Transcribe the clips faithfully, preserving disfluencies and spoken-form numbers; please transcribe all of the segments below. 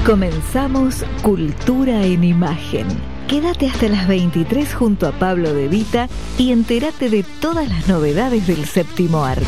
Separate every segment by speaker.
Speaker 1: Comenzamos Cultura en Imagen. Quédate hasta las veintitrés junto a Pablo De Vita y entérate de todas las novedades del séptimo arte.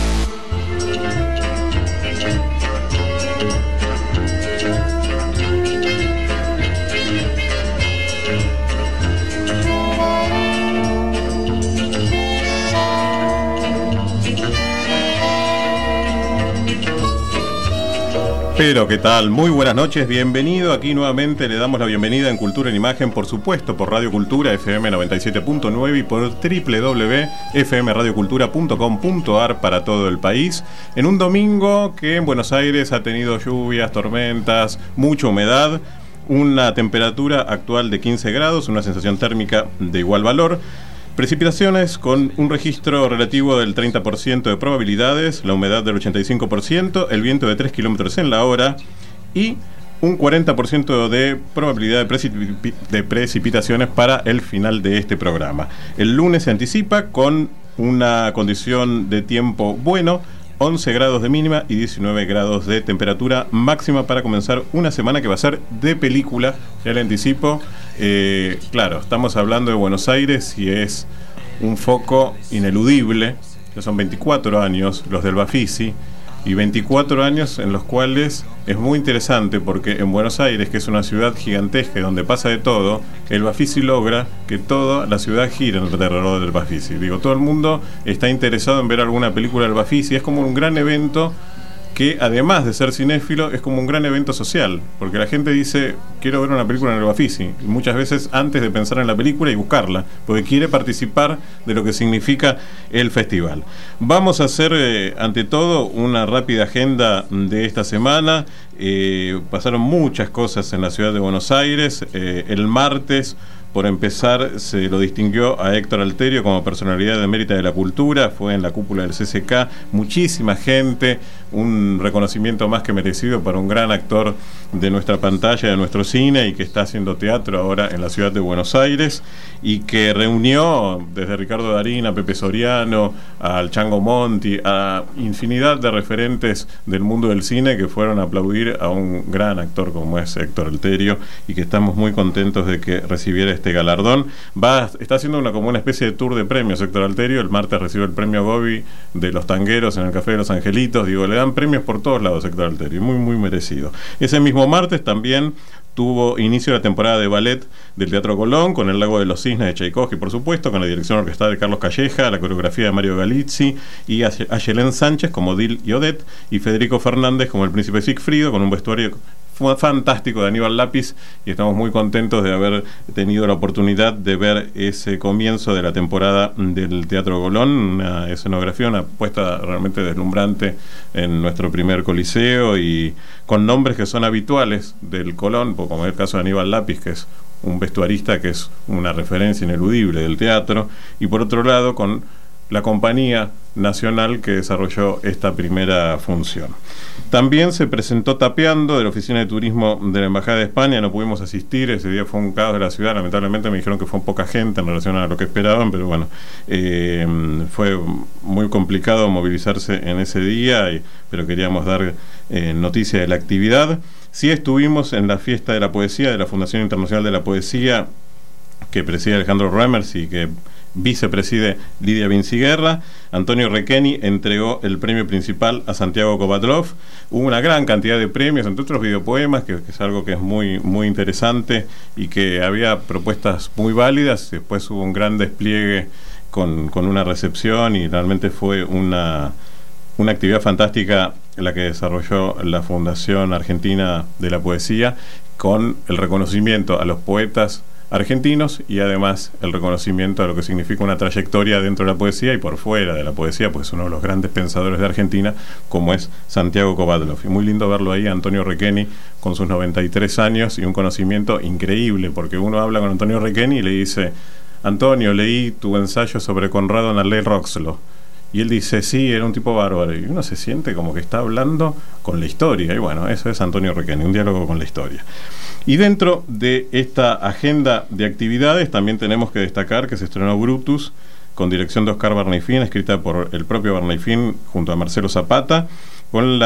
Speaker 2: Pero, ¿qué tal? Muy buenas noches, bienvenido. Aquí nuevamente le damos la bienvenida en Cultura en Imagen, por supuesto, por Radio Cultura, F M noventa y siete punto nueve y por doble u doble u doble u punto f m radio cultura punto com punto a r para todo el país. En un domingo que en Buenos Aires ha tenido lluvias, tormentas, mucha humedad, una temperatura actual de quince grados, una sensación térmica de igual valor. Precipitaciones con un registro relativo del treinta por ciento de probabilidades, la humedad del ochenta y cinco por ciento, el viento de tres kilómetros en la hora y un cuarenta por ciento de probabilidad de, precip- de precipitaciones para el final de este programa. El lunes se anticipa con una condición de tiempo bueno, once grados de mínima y diecinueve grados de temperatura máxima para comenzar una semana que va a ser de película. Ya le anticipo, eh, claro, estamos hablando de Buenos Aires y es un foco ineludible, que son veinticuatro años los del Bafisi, y veinticuatro años en los cuales es muy interesante porque en Buenos Aires, que es una ciudad gigantesca y donde pasa de todo, el Bafisi logra que toda la ciudad gire alrededor del Bafisi. Digo, todo el mundo está interesado en ver alguna película del Bafisi, es como un gran evento que, además de ser cinéfilo, es como un gran evento social, porque la gente dice, quiero ver una película en el Bafisi, y muchas veces antes de pensar en la película y buscarla, porque quiere participar de lo que significa el festival. Vamos a hacer, eh, ante todo, una rápida agenda de esta semana. Eh, pasaron muchas cosas en la ciudad de Buenos Aires. Eh, el martes, por empezar, se lo distinguió a Héctor Alterio como personalidad de mérita de la cultura, fue en la cúpula del C C K, muchísima gente, un reconocimiento más que merecido para un gran actor de nuestra pantalla, de nuestro cine, y que está haciendo teatro ahora en la ciudad de Buenos Aires, y que reunió desde Ricardo Darín a Pepe Soriano, al Chango Monti, a infinidad de referentes del mundo del cine que fueron a aplaudir a un gran actor como es Héctor Alterio, y que estamos muy contentos de que recibiera este galardón. Va, está haciendo una como una especie de tour de premios Héctor Alterio. El martes recibió el premio Gobi de los tangueros en el Café de los Angelitos. Digo, le dan premios por todos lados a Héctor Alterio, muy muy merecido. Ese mismo martes también tuvo inicio la temporada de ballet del Teatro Colón, con El Lago de los Cisnes de Tchaikovsky, por supuesto, con la dirección orquestal de Carlos Calleja, la coreografía de Mario Galizzi, y a Ayelén Sánchez como Dil y Odette, y Federico Fernández como el príncipe Sigfrido, con un vestuario fantástico de Aníbal Lápiz, y estamos muy contentos de haber tenido la oportunidad de ver ese comienzo de la temporada del Teatro Colón, una escenografía, una puesta realmente deslumbrante en nuestro primer coliseo, y con nombres que son habituales del Colón, como es el caso de Aníbal Lápiz, que es un vestuarista que es una referencia ineludible del teatro, y por otro lado con la compañía nacional que desarrolló esta primera función. También se presentó Tapeando de la Oficina de Turismo de la Embajada de España. No pudimos asistir, ese día fue un caos de la ciudad, lamentablemente me dijeron que fue poca gente en relación a lo que esperaban, pero bueno, eh, fue muy complicado movilizarse en ese día, y, pero queríamos dar eh, noticia de la actividad. Sí estuvimos en la fiesta de la poesía de la Fundación Internacional de la Poesía, que preside Alejandro Remers y que vicepreside Lidia Vinciguerra. Antonio Requeni entregó el premio principal a Santiago Kovatlov. Hubo una gran cantidad de premios, entre otros videopoemas, que, que es algo que es muy, muy interesante, y que había propuestas muy válidas. Después hubo un gran despliegue con, con una recepción, y realmente fue una, una actividad fantástica la que desarrolló la Fundación Argentina de la Poesía, con el reconocimiento a los poetas argentinos y además el reconocimiento a lo que significa una trayectoria dentro de la poesía y por fuera de la poesía, pues uno de los grandes pensadores de Argentina, como es Santiago Kovatlov. Y muy lindo verlo ahí, Antonio Requeni, con sus noventa y tres años y un conocimiento increíble, porque uno habla con Antonio Requeni y le dice: Antonio, leí tu ensayo sobre Conrado Narley Roxlo. Y él dice, sí, era un tipo bárbaro. Y uno se siente como que está hablando con la historia. Y bueno, eso es Antonio Requeni, un diálogo con la historia. Y dentro de esta agenda de actividades también tenemos que destacar que se estrenó Brutus, con dirección de Oscar Bernifín, escrita por el propio Bernifín junto a Marcelo Zapata, con la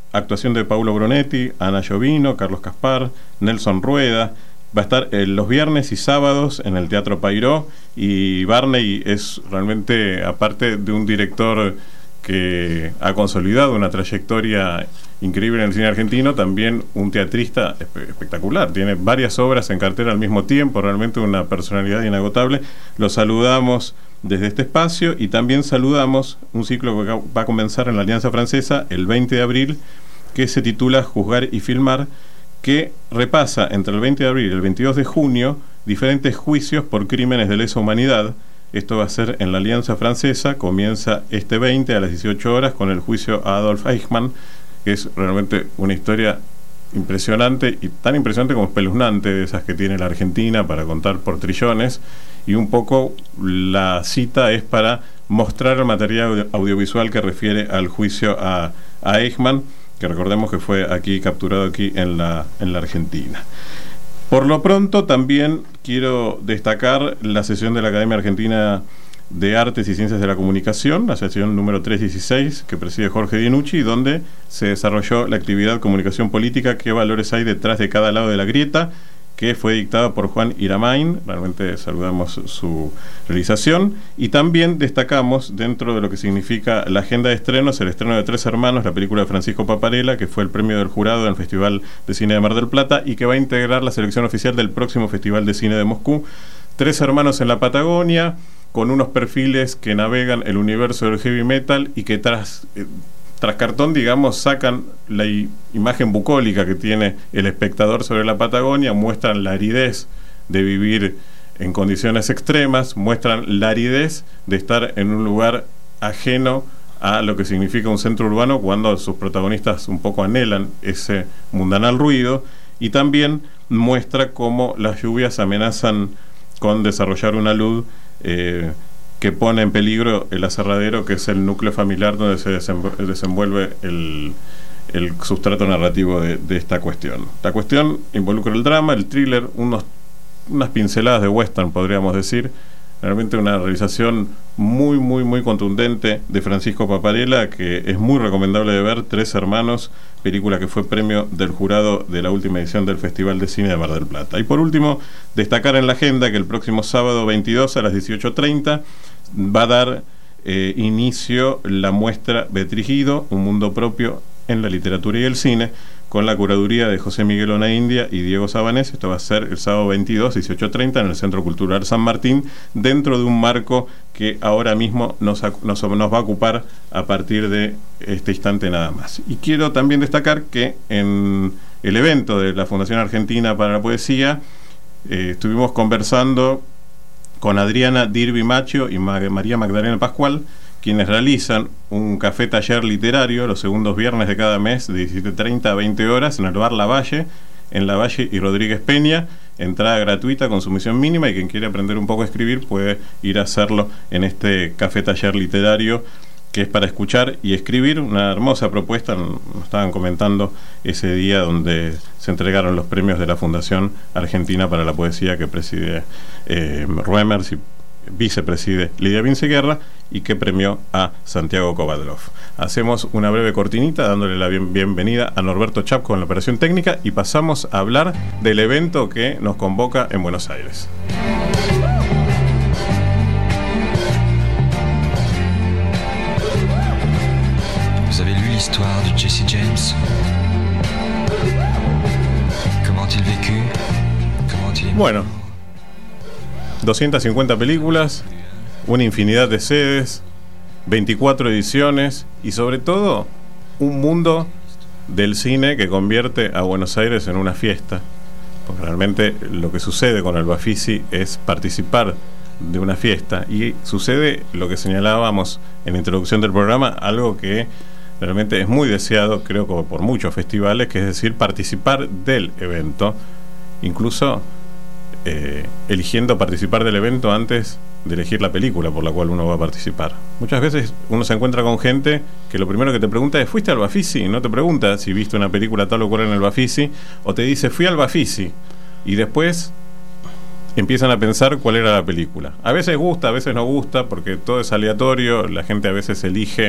Speaker 2: actuación de Paulo Brunetti, Ana Giovino, Carlos Caspar, Nelson Rueda. Va a estar eh, los viernes y sábados en el Teatro Pairó, y Barney es realmente, aparte de un director que ha consolidado una trayectoria increíble en el cine argentino, también un teatrista espe- espectacular. Tiene varias obras en cartera al mismo tiempo, realmente una personalidad inagotable. Lo saludamos desde este espacio, y también saludamos un ciclo que va a comenzar en la Alianza Francesa el veinte de abril, que se titula Juzgar y Filmar, que repasa entre el veinte de abril y el veintidós de junio diferentes juicios por crímenes de lesa humanidad. Esto va a ser en la Alianza Francesa. Comienza este veinte a las dieciocho horas con el juicio a Adolf Eichmann, que es realmente una historia impresionante, y tan impresionante como espeluznante, de esas que tiene la Argentina para contar por trillones. Y un poco la cita es para mostrar el material audiovisual que refiere al juicio a, a Eichmann, que recordemos que fue aquí capturado aquí en la, en la Argentina. Por lo pronto, también quiero destacar la sesión de la Academia Argentina de Artes y Ciencias de la Comunicación, la sesión número trescientos dieciséis, que preside Jorge Dinucci, donde se desarrolló la actividad Comunicación Política, qué valores hay detrás de cada lado de la grieta, que fue dictada por Juan Iramain. Realmente saludamos su realización, y también destacamos, dentro de lo que significa la agenda de estrenos, el estreno de Tres Hermanos, la película de Francisco Paparella, que fue el premio del jurado en el Festival de Cine de Mar del Plata y que va a integrar la selección oficial del próximo Festival de Cine de Moscú. Tres hermanos en la Patagonia, con unos perfiles que navegan el universo del heavy metal y que tras... Eh, tras cartón, digamos, sacan la i- imagen bucólica que tiene el espectador sobre la Patagonia, muestran la aridez de vivir en condiciones extremas, muestran la aridez de estar en un lugar ajeno a lo que significa un centro urbano, cuando sus protagonistas un poco anhelan ese mundanal ruido, y también muestra cómo las lluvias amenazan con desarrollar una luz eh, que pone en peligro el aserradero, que es el núcleo familiar donde se desenvuelve el, el sustrato narrativo de, de esta cuestión. La cuestión involucra el drama, el thriller, unos, unas pinceladas de western, podríamos decir. Realmente una realización muy, muy, muy contundente de Francisco Paparella, que es muy recomendable de ver. Tres Hermanos, película que fue premio del jurado de la última edición del Festival de Cine de Mar del Plata. Y por último, destacar en la agenda que el próximo sábado veintidós a las dieciocho treinta va a dar eh, inicio la muestra Betrigido, un mundo propio en la literatura y el cine, con la curaduría de José Miguel Onaindia y Diego Sabanés. Esto va a ser el sábado veintidós, dieciocho treinta, en el Centro Cultural San Martín, dentro de un marco que ahora mismo nos, nos, nos va a ocupar a partir de este instante nada más. Y quiero también destacar que en el evento de la Fundación Argentina para la Poesía eh, estuvimos conversando con Adriana Dirby Macho y María Magdalena Pascual, quienes realizan un café taller literario los segundos viernes de cada mes de diecisiete treinta a veinte horas en el bar La Valle, en La Valle y Rodríguez Peña. Entrada gratuita, consumición mínima, y quien quiere aprender un poco a escribir puede ir a hacerlo en este café taller literario, que es para escuchar y escribir. Una hermosa propuesta, nos estaban comentando ese día donde se entregaron los premios de la Fundación Argentina para la Poesía, que preside eh, Ruemers y vicepreside Lidia Vinceguerra, y que premió a Santiago Kovadlov. Hacemos una breve cortinita dándole la bien, bienvenida a Norberto Chapco en la operación técnica, y pasamos a hablar del evento que nos convoca en Buenos Aires.
Speaker 3: Vous avez lu l'histoire de Jesse James? Comment a-t-il vécu? Comment a-t-il...
Speaker 2: Bueno, doscientas cincuenta películas, una infinidad de sedes, veinticuatro ediciones, y sobre todo un mundo del cine que convierte a Buenos Aires en una fiesta, porque realmente lo que sucede con el Bafisi es participar de una fiesta, y sucede lo que señalábamos en la introducción del programa, algo que realmente es muy deseado, creo que por muchos festivales, que es decir, participar del evento, incluso Eh, eligiendo participar del evento antes de elegir la película por la cual uno va a participar. Muchas veces uno se encuentra con gente que lo primero que te pregunta es: ¿fuiste al Bafisi? No te pregunta si viste una película tal o cual en el Bafisi, o te dice: fui al Bafisi, y después empiezan a pensar cuál era la película. A veces gusta, a veces no gusta, porque todo es aleatorio, la gente a veces elige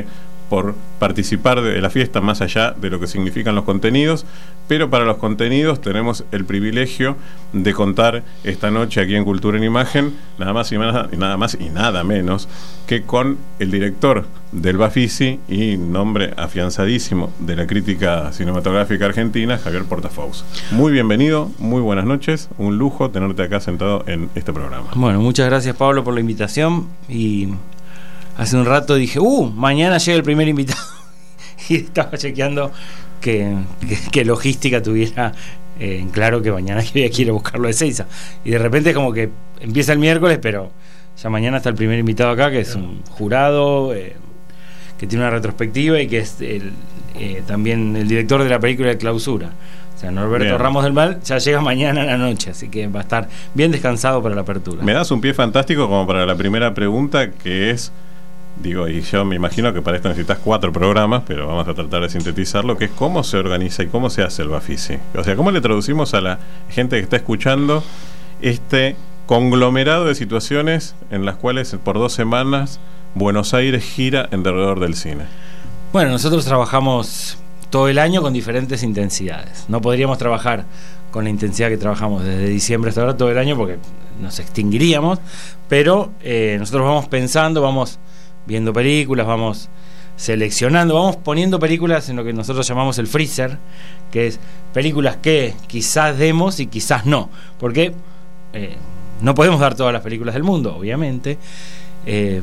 Speaker 2: por participar de la fiesta más allá de lo que significan los contenidos, pero para los contenidos tenemos el privilegio de contar esta noche aquí en Cultura en Imagen nada más y nada, nada más y nada menos que con el director del Bafisi y nombre afianzadísimo de la crítica cinematográfica argentina, Javier Portafoux. Muy bienvenido, muy buenas noches, un lujo tenerte acá sentado en este programa.
Speaker 4: Bueno, muchas gracias, Pablo, por la invitación. Y hace un rato dije, uh, mañana llega el primer invitado. Y estaba chequeando que, que, que logística tuviera eh, en claro que mañana que voy a ir a buscarlo de Seiza. Y de repente es como que empieza el miércoles, pero ya mañana está el primer invitado acá, que es un jurado eh, que tiene una retrospectiva y que es el, eh, también el director de la película de Clausura. O sea, Norberto bien. Ramos del Mal ya llega mañana a la noche, así que va a estar bien descansado para la apertura.
Speaker 2: Me das un pie fantástico como para la primera pregunta, que es, digo, y yo me imagino que para esto necesitas cuatro programas, pero vamos a tratar de sintetizarlo, que es cómo se organiza y cómo se hace el Bafisi. O sea, cómo le traducimos a la gente que está escuchando este conglomerado de situaciones en las cuales por dos semanas Buenos Aires gira en derredor del cine.
Speaker 4: Bueno, nosotros trabajamos todo el año con diferentes intensidades. No podríamos trabajar con la intensidad que trabajamos desde diciembre hasta ahora todo el año porque nos extinguiríamos, pero eh, nosotros vamos pensando, vamos viendo películas, vamos seleccionando, vamos poniendo películas en lo que nosotros llamamos el freezer, que es películas que quizás demos y quizás no, porque eh, no podemos dar todas las películas del mundo, obviamente, eh,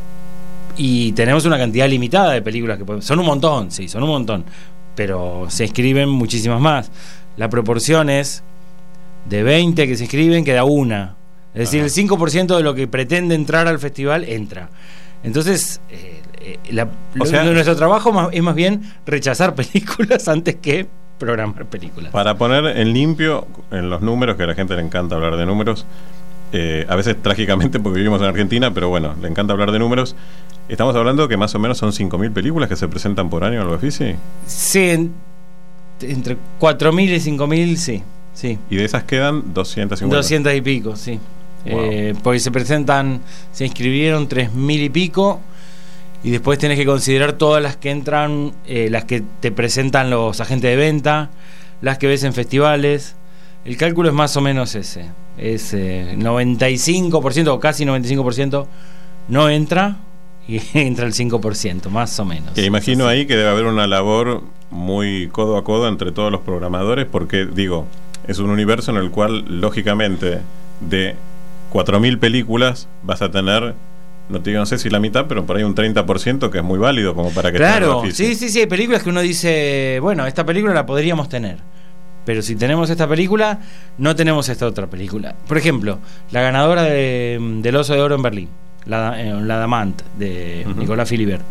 Speaker 4: y tenemos una cantidad limitada de películas que podemos, son un montón, sí, son un montón, pero se inscriben muchísimas más. La proporción es de veinte que se inscriben, queda una. Es decir, ajá, el cinco por ciento de lo que pretende entrar al festival entra. Entonces, eh, eh, la, o sea, lo, nuestro trabajo más, es más bien rechazar películas antes que programar películas.
Speaker 2: Para poner en limpio en los números, que a la gente le encanta hablar de números, eh, a veces trágicamente porque vivimos en Argentina, pero bueno, le encanta hablar de números. Estamos hablando que más o menos son cinco mil películas que se presentan por año en el Bafisi.
Speaker 4: Sí, en, entre cuatro mil y cinco mil, sí, sí.
Speaker 2: Y de esas quedan doscientas cincuenta.
Speaker 4: doscientas y pico, sí. Wow. Eh, porque se presentan, se inscribieron tres mil y pico, y después tenés que considerar todas las que entran, eh, las que te presentan los agentes de venta, las que ves en festivales. El cálculo es más o menos ese. Es eh, noventa y cinco por ciento o casi noventa y cinco por ciento no entra, y entra el cinco por ciento, más o menos.
Speaker 2: Que imagino ahí que debe haber una labor muy codo a codo entre todos los programadores, porque digo, es un universo en el cual lógicamente de cuatro mil películas vas a tener, no te digo, no sé si la mitad, pero por ahí un treinta por ciento que es muy válido como para que
Speaker 4: claro, sí, sí, sí, hay películas que uno dice, bueno, esta película la podríamos tener, pero si tenemos esta película, no tenemos esta otra película. Por ejemplo, la ganadora de, del Oso de Oro en Berlín, La, eh, la Damant, de uh-huh. Nicolás Philibert,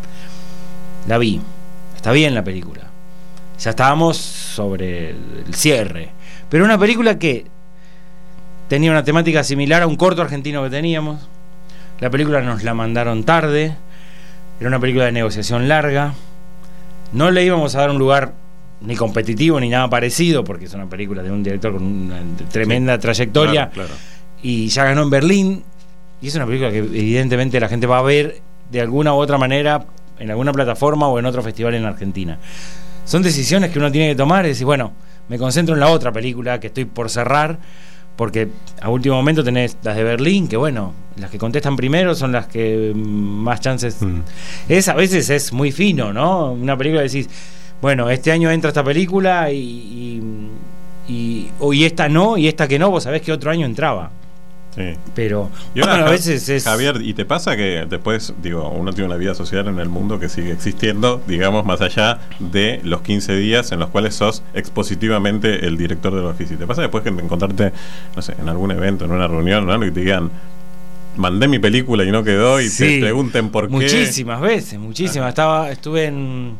Speaker 4: la vi, está bien la película, ya estábamos sobre el, el cierre, pero una película que tenía una temática similar a un corto argentino que teníamos. La película nos la mandaron tarde, era una película de negociación larga, no le íbamos a dar un lugar ni competitivo ni nada parecido, porque es una película de un director con una tremenda sí, trayectoria, claro, claro. Y ya ganó en Berlín, y es una película que evidentemente la gente va a ver de alguna u otra manera en alguna plataforma o en otro festival en Argentina. Son decisiones que uno tiene que tomar y decir, bueno, me concentro en la otra película que estoy por cerrar, porque a último momento tenés las de Berlín, que bueno, las que contestan primero son las que más chances. Mm. Es a veces es muy fino, ¿no? Una película que decís, bueno, este año entra esta película y, y, y, o, y esta no, y esta que no, vos sabés que otro año entraba.
Speaker 2: Sí.
Speaker 4: Pero
Speaker 2: y ahora, bueno, a veces es... Javier, ¿y te pasa que después, digo, uno tiene una vida social en el mundo que sigue existiendo, digamos, más allá de los quince días en los cuales sos expositivamente el director del Bafisi? ¿Te pasa después que encontrarte, no sé, en algún evento, en una reunión, ¿no?, que te digan, mandé mi película y no quedó, y sí, te pregunten por qué?
Speaker 4: Muchísimas veces, muchísimas. Ah. Estaba, estuve en,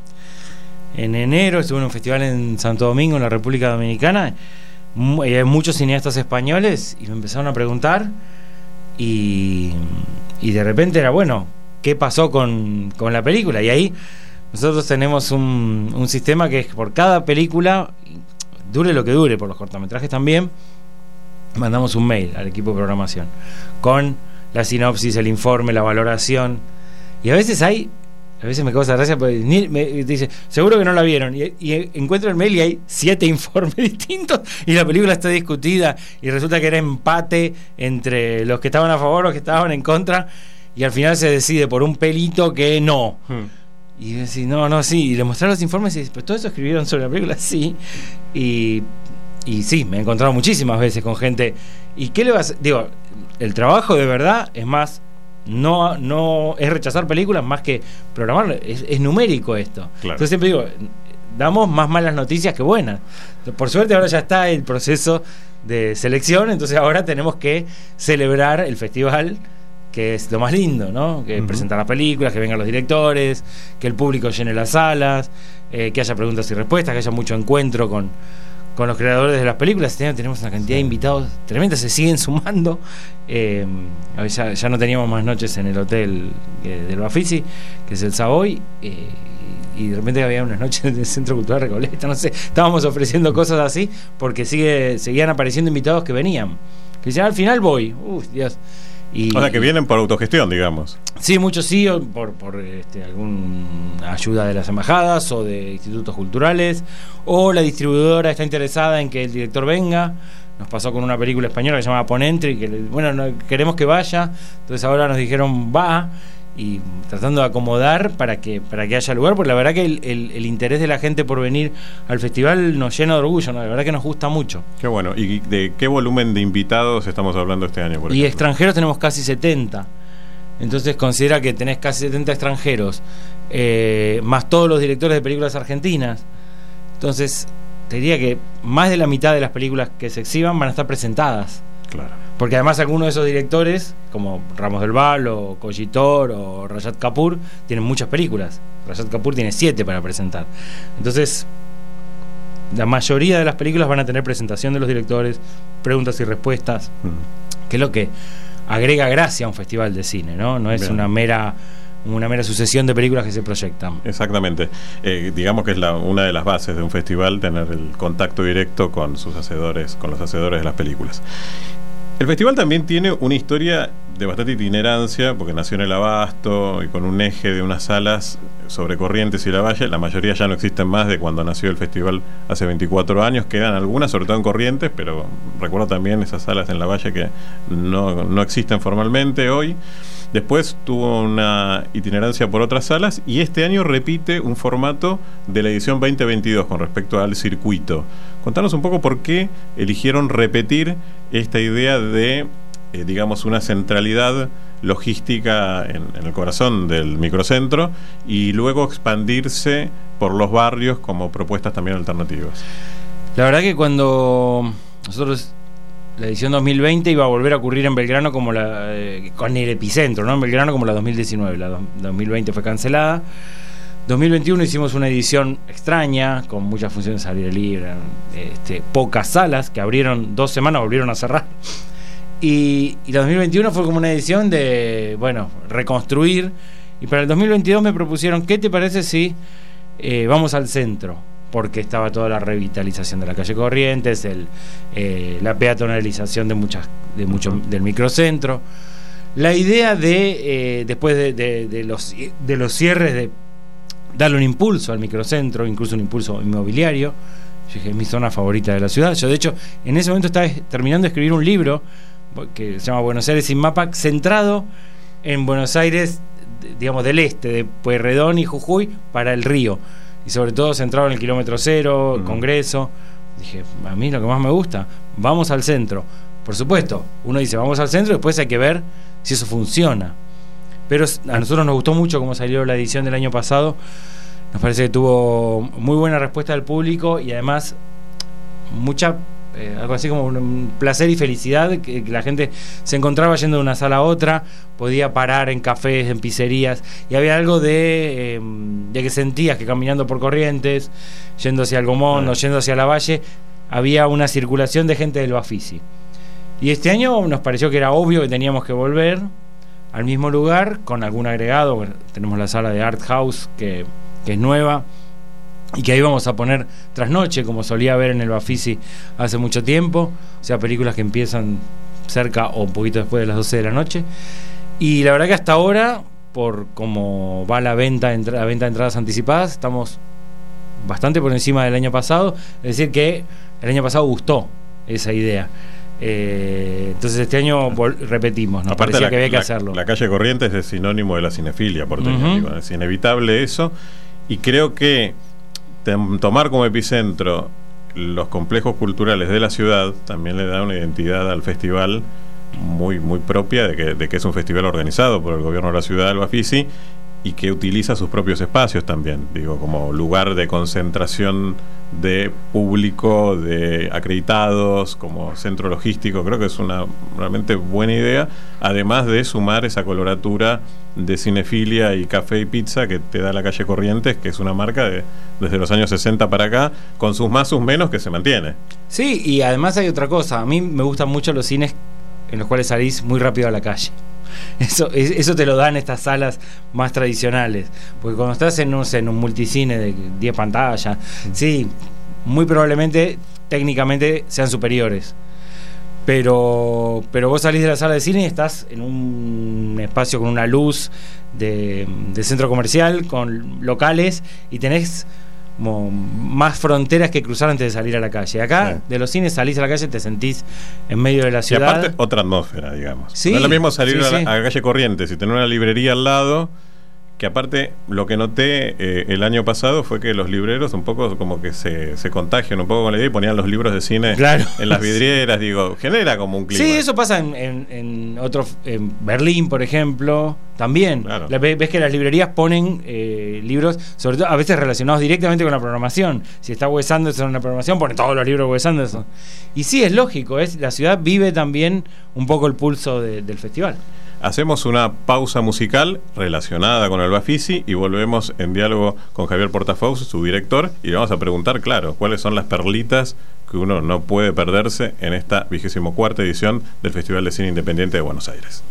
Speaker 4: en enero, estuve en un festival en Santo Domingo, en la República Dominicana, hay muchos cineastas españoles y me empezaron a preguntar y, y de repente era, bueno, ¿qué pasó con, con la película? Y ahí nosotros tenemos un, un sistema que es por cada película, dure lo que dure, por los cortometrajes también, mandamos un mail al equipo de programación con la sinopsis, el informe, la valoración, y a veces hay a veces me causa gracia porque ni, me dice, seguro que no la vieron, y, y encuentro el mail y hay siete informes distintos y la película está discutida y resulta que era empate entre los que estaban a favor o los que estaban en contra, y al final se decide por un pelito que no. Hmm. Y decís, no, no, sí, y le mostraron los informes y dices, pues todo eso escribieron sobre la película, sí. Y, y sí, me he encontrado muchísimas veces con gente. ¿Y qué le vas a...? Digo, el trabajo de verdad es más... No, no es rechazar películas más que programar, es, es numérico esto. Claro. Entonces siempre digo, damos más malas noticias que buenas. Por suerte ahora ya está el proceso de selección, entonces ahora tenemos que celebrar el festival, que es lo más lindo, ¿no? Que uh-huh. presentar las películas, que vengan los directores, que el público llene las salas, eh, que haya preguntas y respuestas, que haya mucho encuentro con, con los creadores de las películas. Tenemos una cantidad sí. de invitados tremenda, se siguen sumando. Eh, ya, ya no teníamos más noches en el hotel eh, del Bafisi, que es el Savoy, eh, y de repente había unas noches en el Centro Cultural Recoleta, no sé, estábamos ofreciendo cosas así porque sigue, seguían apareciendo invitados que venían, que ya al final voy, uy, Dios. Y,
Speaker 2: o sea, que vienen por autogestión, digamos.
Speaker 4: Sí, muchos sí, por, por este, alguna ayuda de las embajadas o de institutos culturales, o la distribuidora está interesada en que el director venga. Nos pasó con una película española que se llama Ponentry, que bueno, no, queremos que vaya, entonces ahora nos dijeron va, y tratando de acomodar para que para que haya lugar, porque la verdad que el, el, el interés de la gente por venir al festival nos llena de orgullo, ¿no? La verdad que nos gusta mucho.
Speaker 2: Qué bueno. ¿Y de qué volumen de invitados estamos hablando este año, por
Speaker 4: y
Speaker 2: ejemplo?
Speaker 4: Extranjeros tenemos casi setenta, entonces considera que tenés casi setenta extranjeros, eh, más todos los directores de películas argentinas, entonces te diría que más de la mitad de las películas que se exhiban van a estar presentadas.
Speaker 2: Claro.
Speaker 4: Porque además algunos de esos directores, como Ramos del Val o Kojitor o Rajat Kapoor, tienen muchas películas. Rajat Kapoor tiene siete para presentar. Entonces, la mayoría de las películas van a tener presentación de los directores, preguntas y respuestas, mm. que es lo que agrega gracia a un festival de cine, ¿no? No es Bien. una mera... una mera sucesión de películas que se proyectan.
Speaker 2: Exactamente. Eh, digamos que es la, una de las bases de un festival, tener el contacto directo con sus hacedores, con los hacedores de las películas. El festival también tiene una historia de bastante itinerancia, porque nació en el Abasto y con un eje de unas salas sobre Corrientes y Lavalle. La mayoría ya no existen más de cuando nació el festival hace veinticuatro años. Quedan algunas, sobre todo en Corrientes, pero recuerdo también esas salas en Lavalle que no, no existen formalmente hoy. Después tuvo una itinerancia por otras salas y este año repite un formato de la edición veinte veintidós con respecto al circuito. Contanos un poco por qué eligieron repetir esta idea de, eh, digamos, una centralidad logística en, en el corazón del microcentro y luego expandirse por los barrios como propuestas también alternativas.
Speaker 4: La verdad que cuando nosotros... la edición dos mil veinte iba a volver a ocurrir en Belgrano como la eh, con el epicentro, ¿no? En Belgrano como la dos mil diecinueve, la do, dos mil veinte fue cancelada. dos mil veintiuno hicimos una edición extraña con muchas funciones al aire libre, este, pocas salas que abrieron dos semanas, volvieron a cerrar. Y, y la dos mil veintiuno fue como una edición de, bueno, reconstruir. Y para el dos mil veintidós me propusieron, ¿qué te parece si eh, vamos al centro? Porque estaba toda la revitalización de la calle Corrientes, el, eh, la peatonalización de muchas, de mucho, del microcentro. La idea de, eh, después de, de, de, los, de los cierres, de darle un impulso al microcentro, incluso un impulso inmobiliario. Yo dije, es mi zona favorita de la ciudad. Yo, de hecho, en ese momento estaba terminando de escribir un libro que se llama Buenos Aires sin mapa, centrado en Buenos Aires, digamos, del este, de Pueyrredón y Jujuy, para el río. Y sobre todo centrado en el kilómetro cero, mm. Congreso. Dije, a mí lo que más me gusta, vamos al centro. Por supuesto, uno dice vamos al centro, después hay que ver si eso funciona. Pero a nosotros nos gustó mucho cómo salió la edición del año pasado. Nos parece que tuvo muy buena respuesta del público y además mucha, eh, algo así como un placer y felicidad, que, que la gente se encontraba yendo de una sala a otra, podía parar en cafés, en pizzerías, y había algo de, eh, de que sentías que caminando por Corrientes, yendo hacia Algomón o yendo hacia Lavalle, había una circulación de gente del Bafisi. Y este año nos pareció que era obvio que teníamos que volver al mismo lugar, con algún agregado. Bueno, tenemos la sala de Art House, que, que es nueva, y que ahí vamos a poner trasnoche, como solía ver en el Bafisi hace mucho tiempo, o sea, películas que empiezan cerca o un poquito después de las doce de la noche. Y la verdad que hasta ahora por cómo va la venta, la venta de entradas anticipadas, estamos bastante por encima del año pasado. Es decir, que el año pasado gustó esa idea. Eh, entonces este año vol- repetimos, nos
Speaker 2: Aparte
Speaker 4: parecía
Speaker 2: la,
Speaker 4: que había que
Speaker 2: la,
Speaker 4: hacerlo.
Speaker 2: La calle Corrientes es sinónimo de la cinefilia porteña,
Speaker 4: Uh-huh.
Speaker 2: digo, es inevitable eso, y creo que tem- tomar como epicentro los complejos culturales de la ciudad también le da una identidad al festival muy muy propia de que, de que es un festival organizado por el gobierno de la ciudad del Bafisi y que utiliza sus propios espacios también, digo, como lugar de concentración de público, de acreditados, como centro logístico. Creo que es una realmente buena idea, además de sumar esa coloratura de cinefilia y café y pizza que te da la calle Corrientes, que es una marca de, desde los años sesenta para acá, con sus más, sus menos, que se mantiene.
Speaker 4: Sí, y además hay otra cosa. A mí me gustan mucho los cines en los cuales salís muy rápido a la calle. Eso, eso te lo dan estas salas más tradicionales. Porque cuando estás en, no sé, en un multicine de diez pantallas, mm. sí, muy probablemente técnicamente sean superiores. Pero, pero vos salís de la sala de cine y estás en un espacio con una luz de, de centro comercial, con locales, y tenés como más fronteras que cruzar antes de salir a la calle. Acá, sí, de los cines salís a la calle, te sentís en medio de la ciudad.
Speaker 2: Y aparte, otra atmósfera, digamos.
Speaker 4: Sí,
Speaker 2: no es lo mismo salir
Speaker 4: sí,
Speaker 2: a,
Speaker 4: sí.
Speaker 2: la, a la calle Corrientes y tener una librería al lado, que aparte, lo que noté eh, el año pasado fue que los libreros un poco como que se, se contagian un poco con la idea y ponían los libros de cine, claro, en las vidrieras, digo, genera como un clima.
Speaker 4: Sí, eso pasa en, en, en otro, en Berlín, por ejemplo, también. Claro. La, ves que las librerías ponen eh, libros, sobre todo a veces relacionados directamente con la programación. Si está Wes Anderson en la programación, ponen todos los libros de Wes Anderson. Y sí, es lógico, es la ciudad vive también un poco el pulso de, del festival.
Speaker 2: Hacemos una pausa musical relacionada con el Bafisi y volvemos en diálogo con Javier Portafaus, su director, y le vamos a preguntar, claro, cuáles son las perlitas que uno no puede perderse en esta vigésimo cuarta edición del Festival de Cine Independiente de Buenos Aires.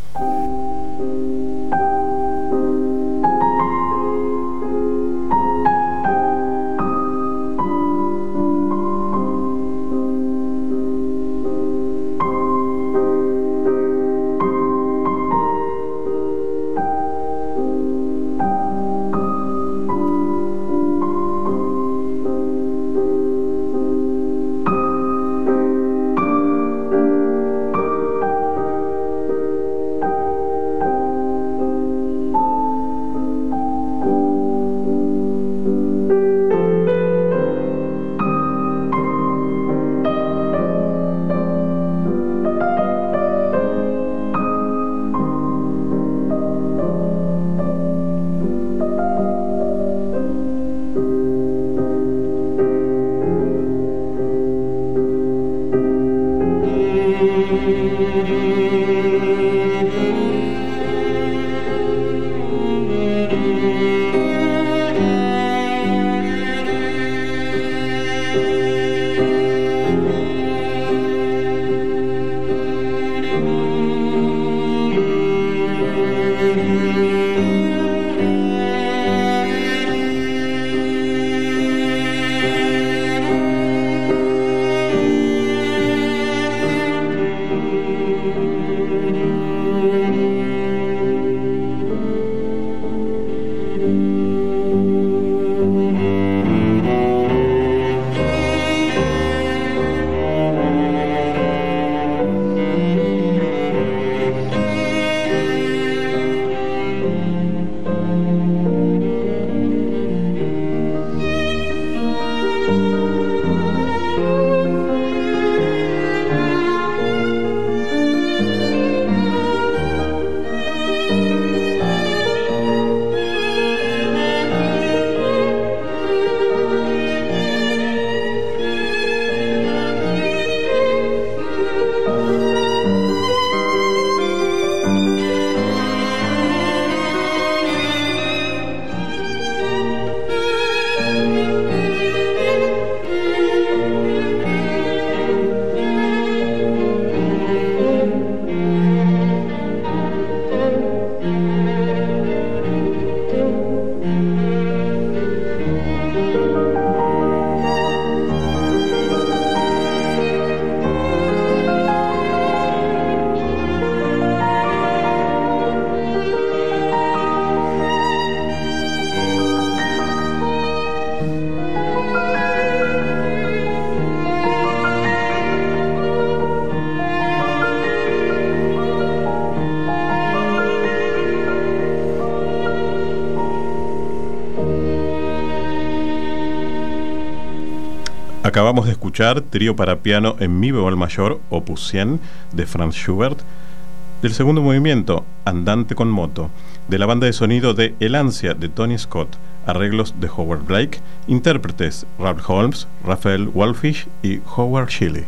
Speaker 2: Acabamos de escuchar Trío para piano en mi bemol mayor, opus cien, de Franz Schubert. Del segundo movimiento, Andante con moto, de la banda de sonido de El Ansia, de Tony Scott. Arreglos de Howard Blake. Intérpretes, Ralph Holmes, Raphael Wallfisch y Howard Shelley.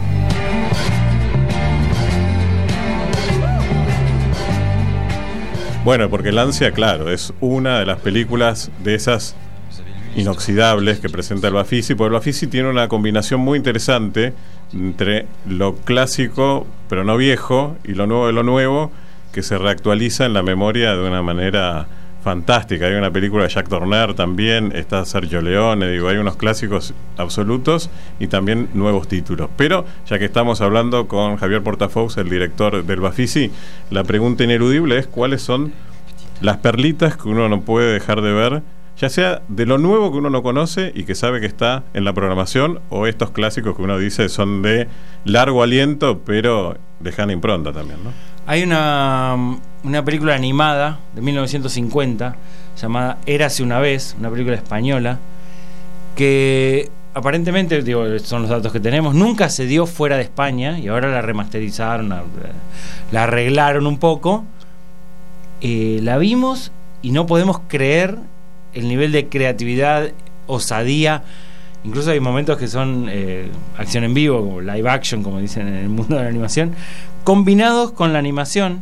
Speaker 2: Bueno, porque El Ansia, claro, es una de las películas de esas inoxidables que presenta el Bafisi, porque el Bafisi tiene una combinación muy interesante entre lo clásico, pero no viejo, y lo nuevo de lo nuevo, que se reactualiza en la memoria de una manera fantástica. Hay una película de Jack Turner también, está Sergio Leone, digo, hay unos clásicos absolutos y también nuevos títulos. Pero, ya que estamos hablando con Javier Portafous, el director del Bafisi, la pregunta ineludible es cuáles son las perlitas que uno no puede dejar de ver, ya sea de lo nuevo que uno no conoce y que sabe que está en la programación, o estos clásicos que uno dice son de largo aliento, pero dejan impronta también, ¿no?
Speaker 4: Hay una, una película animada de mil novecientos cincuenta llamada Érase una vez, una película española, que aparentemente, digo, son los datos que tenemos, nunca se dio fuera de España y ahora la remasterizaron, la, la arreglaron un poco. Eh, la vimos y no podemos creer el nivel de creatividad, osadía. Incluso hay momentos que son eh, acción en vivo, como live action, como dicen en el mundo de la animación, combinados con la animación.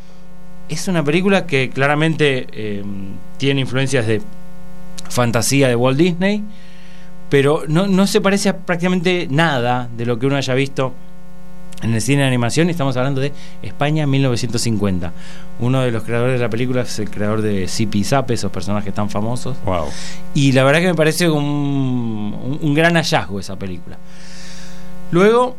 Speaker 4: Es una película que claramente eh, tiene influencias de fantasía de Walt Disney, pero no, no se parece a prácticamente nada de lo que uno haya visto en el cine de animación. Estamos hablando de España mil novecientos cincuenta. Uno de los creadores de la película es el creador de Zipi y Zape, esos personajes tan famosos.
Speaker 2: Wow.
Speaker 4: Y la verdad que me parece un, un, un gran hallazgo esa película. Luego,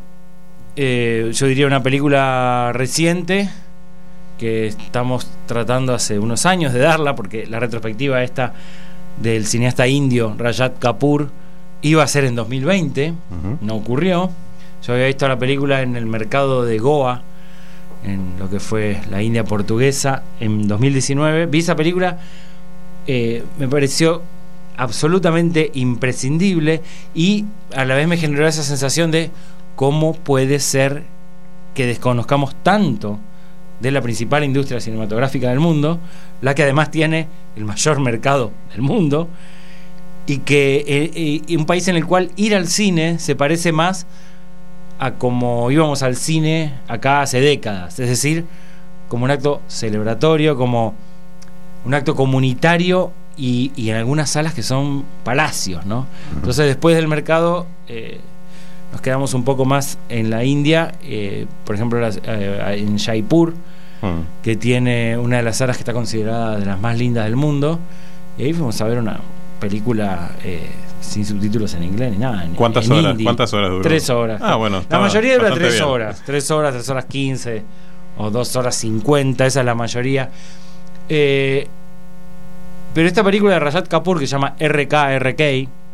Speaker 4: eh, yo diría una película reciente que estamos tratando hace unos años de darla, porque la retrospectiva esta del cineasta indio Rajat Kapoor iba a ser en dos mil veinte, uh-huh. No ocurrió. Yo había visto la película en el mercado de Goa, en lo que fue la India portuguesa, en dos mil diecinueve. Vi esa película, eh, me pareció absolutamente imprescindible y a la vez me generó esa sensación de cómo puede ser que desconozcamos tanto de la principal industria cinematográfica del mundo, la que además tiene el mayor mercado del mundo, y que eh, eh, un país en el cual ir al cine se parece más a como íbamos al cine acá hace décadas, es decir, como un acto celebratorio, como un acto comunitario y, y en algunas salas que son palacios, ¿no? Entonces después del mercado eh, nos quedamos un poco más en la India, eh, por ejemplo las, eh, en Jaipur, uh-huh. que tiene una de las salas que está considerada de las más lindas del mundo, y ahí fuimos a ver una película eh, sin subtítulos en inglés ni nada. En,
Speaker 2: ¿Cuántas
Speaker 4: en
Speaker 2: horas?
Speaker 4: Indie.
Speaker 2: ¿Cuántas horas duró?
Speaker 4: Tres horas.
Speaker 2: Ah, bueno.
Speaker 4: La mayoría dura tres
Speaker 2: bien.
Speaker 4: horas. Tres horas, tres horas quince o dos horas cincuenta, esa es la mayoría. Eh, pero esta película de Rajat Kapoor, que se llama R K R K,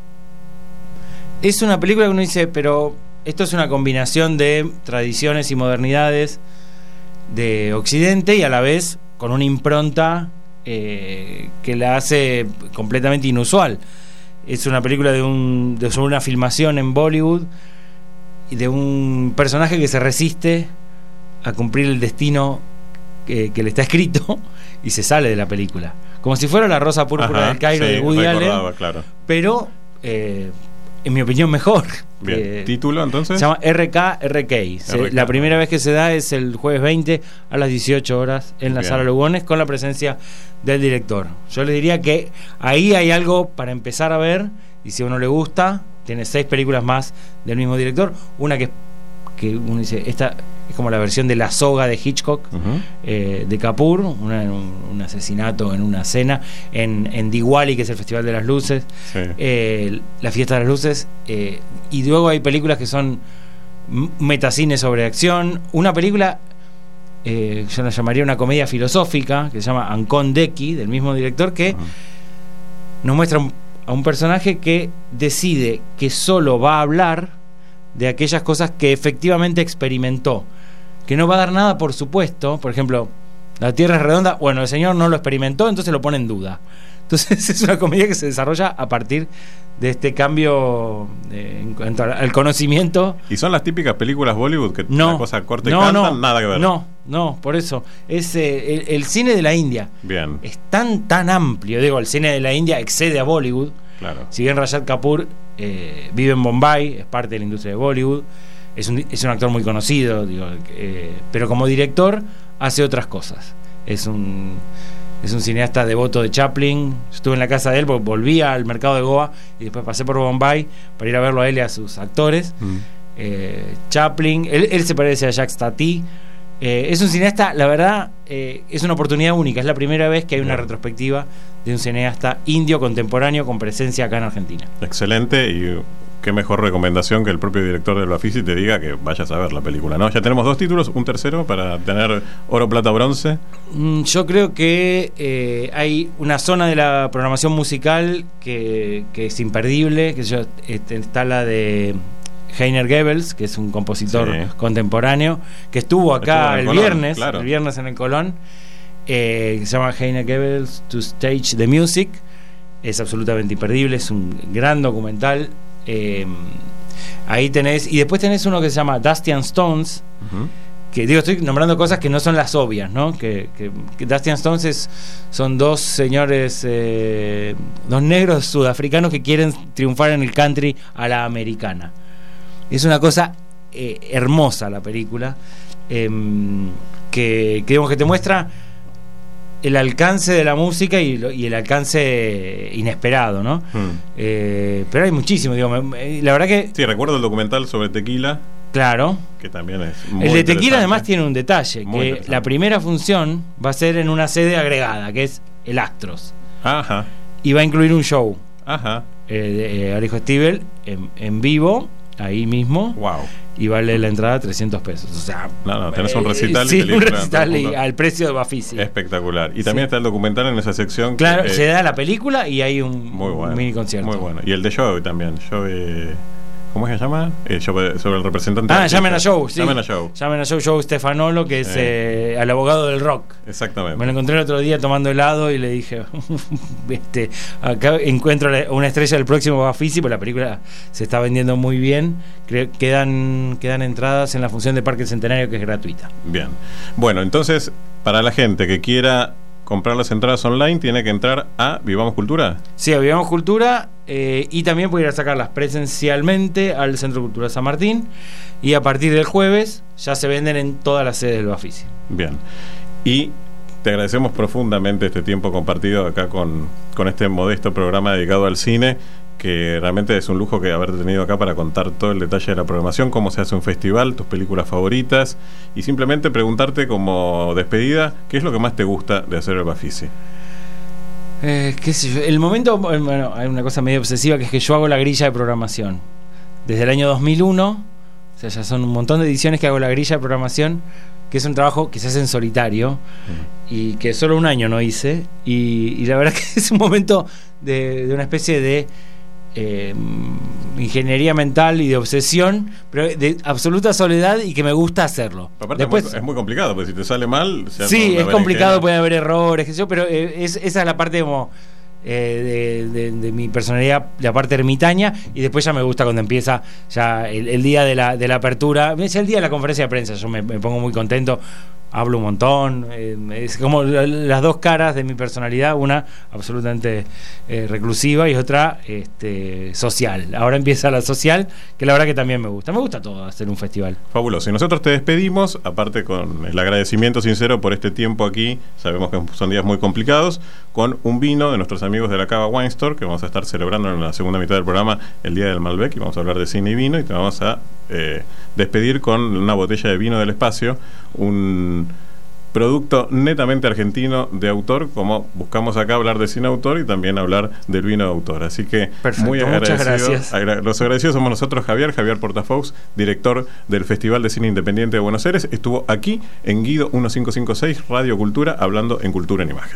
Speaker 4: es una película que uno dice, pero esto es una combinación de tradiciones y modernidades de Occidente y a la vez con una impronta eh, que la hace completamente inusual. Es una película de un de sobre una filmación en Bollywood y de un personaje que se resiste a cumplir el destino que, que le está escrito y se sale de la película, como si fuera La Rosa Púrpura Ajá, del Cairo, sí, de Woody Allen,
Speaker 2: claro.
Speaker 4: Pero eh, en mi opinión mejor.
Speaker 2: Bien.
Speaker 4: Eh,
Speaker 2: ¿Título entonces?
Speaker 4: Se llama R K R K. Se,
Speaker 2: R K.
Speaker 4: La primera vez que se da es el jueves veinte a las dieciocho horas en la Bien. Sala Lugones, con la presencia del director. Yo le diría que ahí hay algo para empezar a ver, y si a uno le gusta, tiene seis películas más del mismo director. Una que, que uno dice, esta es como la versión de La Soga de Hitchcock, uh-huh. eh, de Kapoor, una, un, un asesinato en una cena en, en Diwali, que es el Festival de las Luces, sí. eh, la Fiesta de las Luces, eh, y luego hay películas que son metacine sobre acción. Una película, eh, yo la llamaría una comedia filosófica, que se llama Ancon Deki, del mismo director, que uh-huh. nos muestra un, a un personaje que decide que solo va a hablar de aquellas cosas que efectivamente experimentó, que no va a dar nada por supuesto. Por ejemplo, la Tierra es redonda, bueno, el señor no lo experimentó, entonces lo pone en duda. Entonces es una comedia que se desarrolla a partir de este cambio eh, en cuanto al conocimiento.
Speaker 2: ¿Y son las típicas películas Bollywood que
Speaker 4: no,
Speaker 2: la cosa corta y
Speaker 4: no,
Speaker 2: cantan?
Speaker 4: no,
Speaker 2: Nada que ver.
Speaker 4: No, no, por eso. Es eh, el, el cine de la India.
Speaker 2: Bien.
Speaker 4: Es tan, tan amplio. Digo, el cine de la India excede a Bollywood.
Speaker 2: Claro.
Speaker 4: Si bien Rajat Kapoor eh, vive en Bombay, es parte de la industria de Bollywood, es un, es un actor muy conocido, digo, eh, pero como director hace otras cosas. Es un... Es un cineasta devoto de Chaplin. Estuve en la casa de él porque volvía al mercado de Goa y después pasé por Bombay para ir a verlo a él y a sus actores. Mm. Eh, Chaplin, él, él se parece a Jacques Tati. Eh, es un cineasta, la verdad, eh, es una oportunidad única. Es la primera vez que hay una retrospectiva de un cineasta indio contemporáneo con presencia acá en Argentina. Excelente, y qué mejor recomendación que el propio director del Bafisi te diga que vayas a ver la película, ¿no? Ya tenemos dos títulos, un tercero para tener oro, plata, bronce. Mm, yo creo que eh, hay una zona de la programación musical que, que es imperdible, que yo, este, está la de Heiner Goebbels, que es un compositor sí. contemporáneo, que estuvo acá estuvo el Colón, viernes, claro. el viernes en el Colón, eh, que se llama Heiner Goebbels to Stage the Music. Es absolutamente imperdible, es un gran documental. Eh, ahí tenés, y después tenés uno que se llama Dusty and Stones, uh-huh. que digo, estoy nombrando cosas que no son las obvias, ¿no? Que, que, que Dusty and Stones es, son dos señores, eh, dos negros sudafricanos que quieren triunfar en el country a la americana. Es una cosa eh, hermosa la película, eh, que, que, digamos, que te muestra el alcance de la música y, lo, y el alcance inesperado, ¿no? Hmm. Eh, pero hay muchísimo, digo, la verdad que... Sí, recuerdo el documental sobre Tequila. Claro. Que también es muy El de Tequila además tiene un detalle, muy que la primera función va a ser en una sede agregada, que es el Astros. Ajá. Y va a incluir un show. Ajá. Eh, de eh, Alejo Stivel en, en vivo, ahí mismo. Wow. Y vale la entrada trescientos pesos. O sea, no, no, tenés un recital, eh, y sí, un recital y al precio de Bafisi. Espectacular. Y también sí. está el documental en esa sección. Claro, que, eh, se da la película y hay un, muy bueno, un mini concierto. Muy bueno. Y el de Joe también. Joe, ¿cómo es que se llama? Eh, Joe, sobre el representante. Ah, llamen a Joe. Sí. Llamen a Joe. Llamen a Joe, Joe Stefanolo, que es eh. Eh, el abogado del rock. Exactamente. Me lo encontré el otro día tomando helado y le dije, este, acá encuentro una estrella del próximo Bafisi, porque la película se está vendiendo muy bien. Quedan, quedan entradas en la función de Parque Centenario, que es gratuita. Bien. Bueno, entonces, para la gente que quiera comprar las entradas online, tiene que entrar a Vivamos Cultura. Sí, a Vivamos Cultura, eh, y también puede ir a sacarlas presencialmente al Centro Cultural San Martín, y a partir del jueves ya se venden en todas las sedes del Bafisi. Bien. Y te agradecemos profundamente este tiempo compartido acá con, con este modesto programa dedicado al cine, que realmente es un lujo que haberte tenido acá para contar todo el detalle de la programación, cómo se hace un festival, tus películas favoritas, y simplemente preguntarte como despedida, ¿qué es lo que más te gusta de hacer el Bafisi? Eh, qué sé yo, el momento, bueno, hay una cosa medio obsesiva, que es que yo hago la grilla de programación desde el año dos mil uno, o sea, ya son un montón de ediciones que hago la grilla de programación, que es un trabajo que se hace en solitario, uh-huh. y que solo un año no hice, y, y la verdad que es un momento de, de una especie de Eh, ingeniería mental y de obsesión, pero de absoluta soledad, y que me gusta hacerlo. Aparte Después, es, muy, es muy complicado, porque si te sale mal, sí, es complicado, puede haber errores, qué sé yo, pero eh, es, esa es la parte como eh, de, de, de mi personalidad, la parte ermitaña, y después ya me gusta cuando empieza ya el, el día de la, de la apertura, es el día de la conferencia de prensa, yo me, me pongo muy contento. Hablo un montón, eh, es como la, las dos caras de mi personalidad, una absolutamente eh, reclusiva y otra este, social. Ahora empieza la social, que la verdad que también me gusta. Me gusta todo hacer un festival. Fabuloso. Y nosotros te despedimos, aparte con el agradecimiento sincero por este tiempo aquí, sabemos que son días muy complicados, con un vino de nuestros amigos de la Cava Wine Store, que vamos a estar celebrando en la segunda mitad del programa, el Día del Malbec, y vamos a hablar de cine y vino, y te vamos a eh, despedir con una botella de vino del espacio, un producto netamente argentino de autor, como buscamos acá hablar de cine autor y también hablar del vino de autor. Así que perfecto, muy agradecido. Muchas gracias. Agra- los agradecidos somos nosotros, Javier, Javier Portafox, director del Festival de Cine Independiente de Buenos Aires. Estuvo aquí en Guido quince cincuenta y seis, Radio Cultura, hablando en Cultura en Imagen.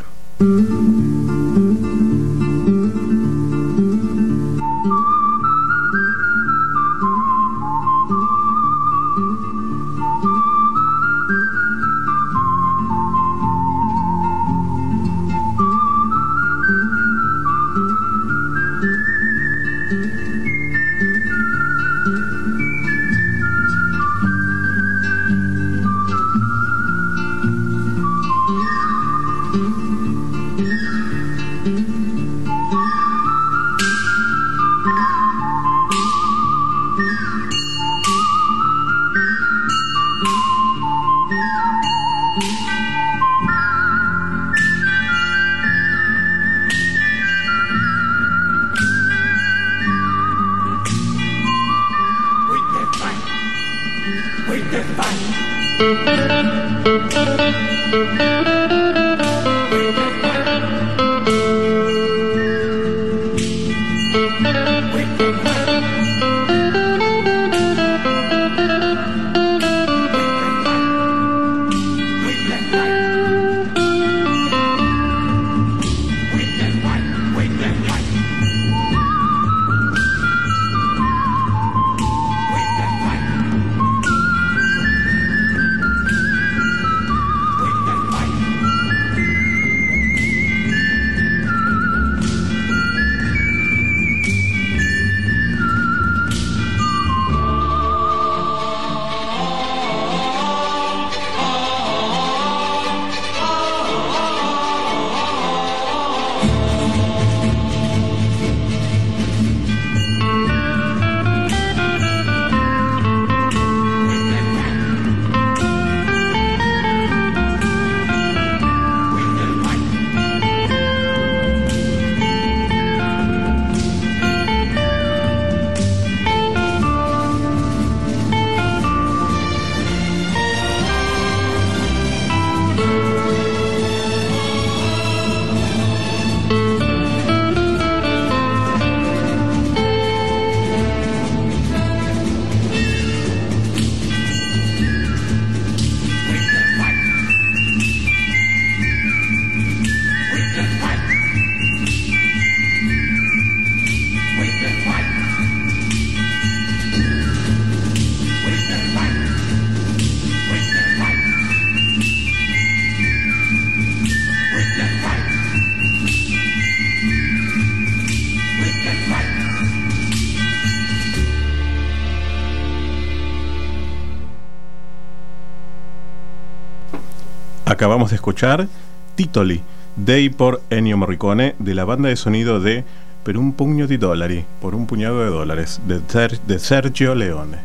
Speaker 2: Acabamos de escuchar Titoli, Dei por Ennio Morricone, de la banda de sonido de Per un pugno di dollari, por un puñado de dólares, de, Ser, de Sergio Leone.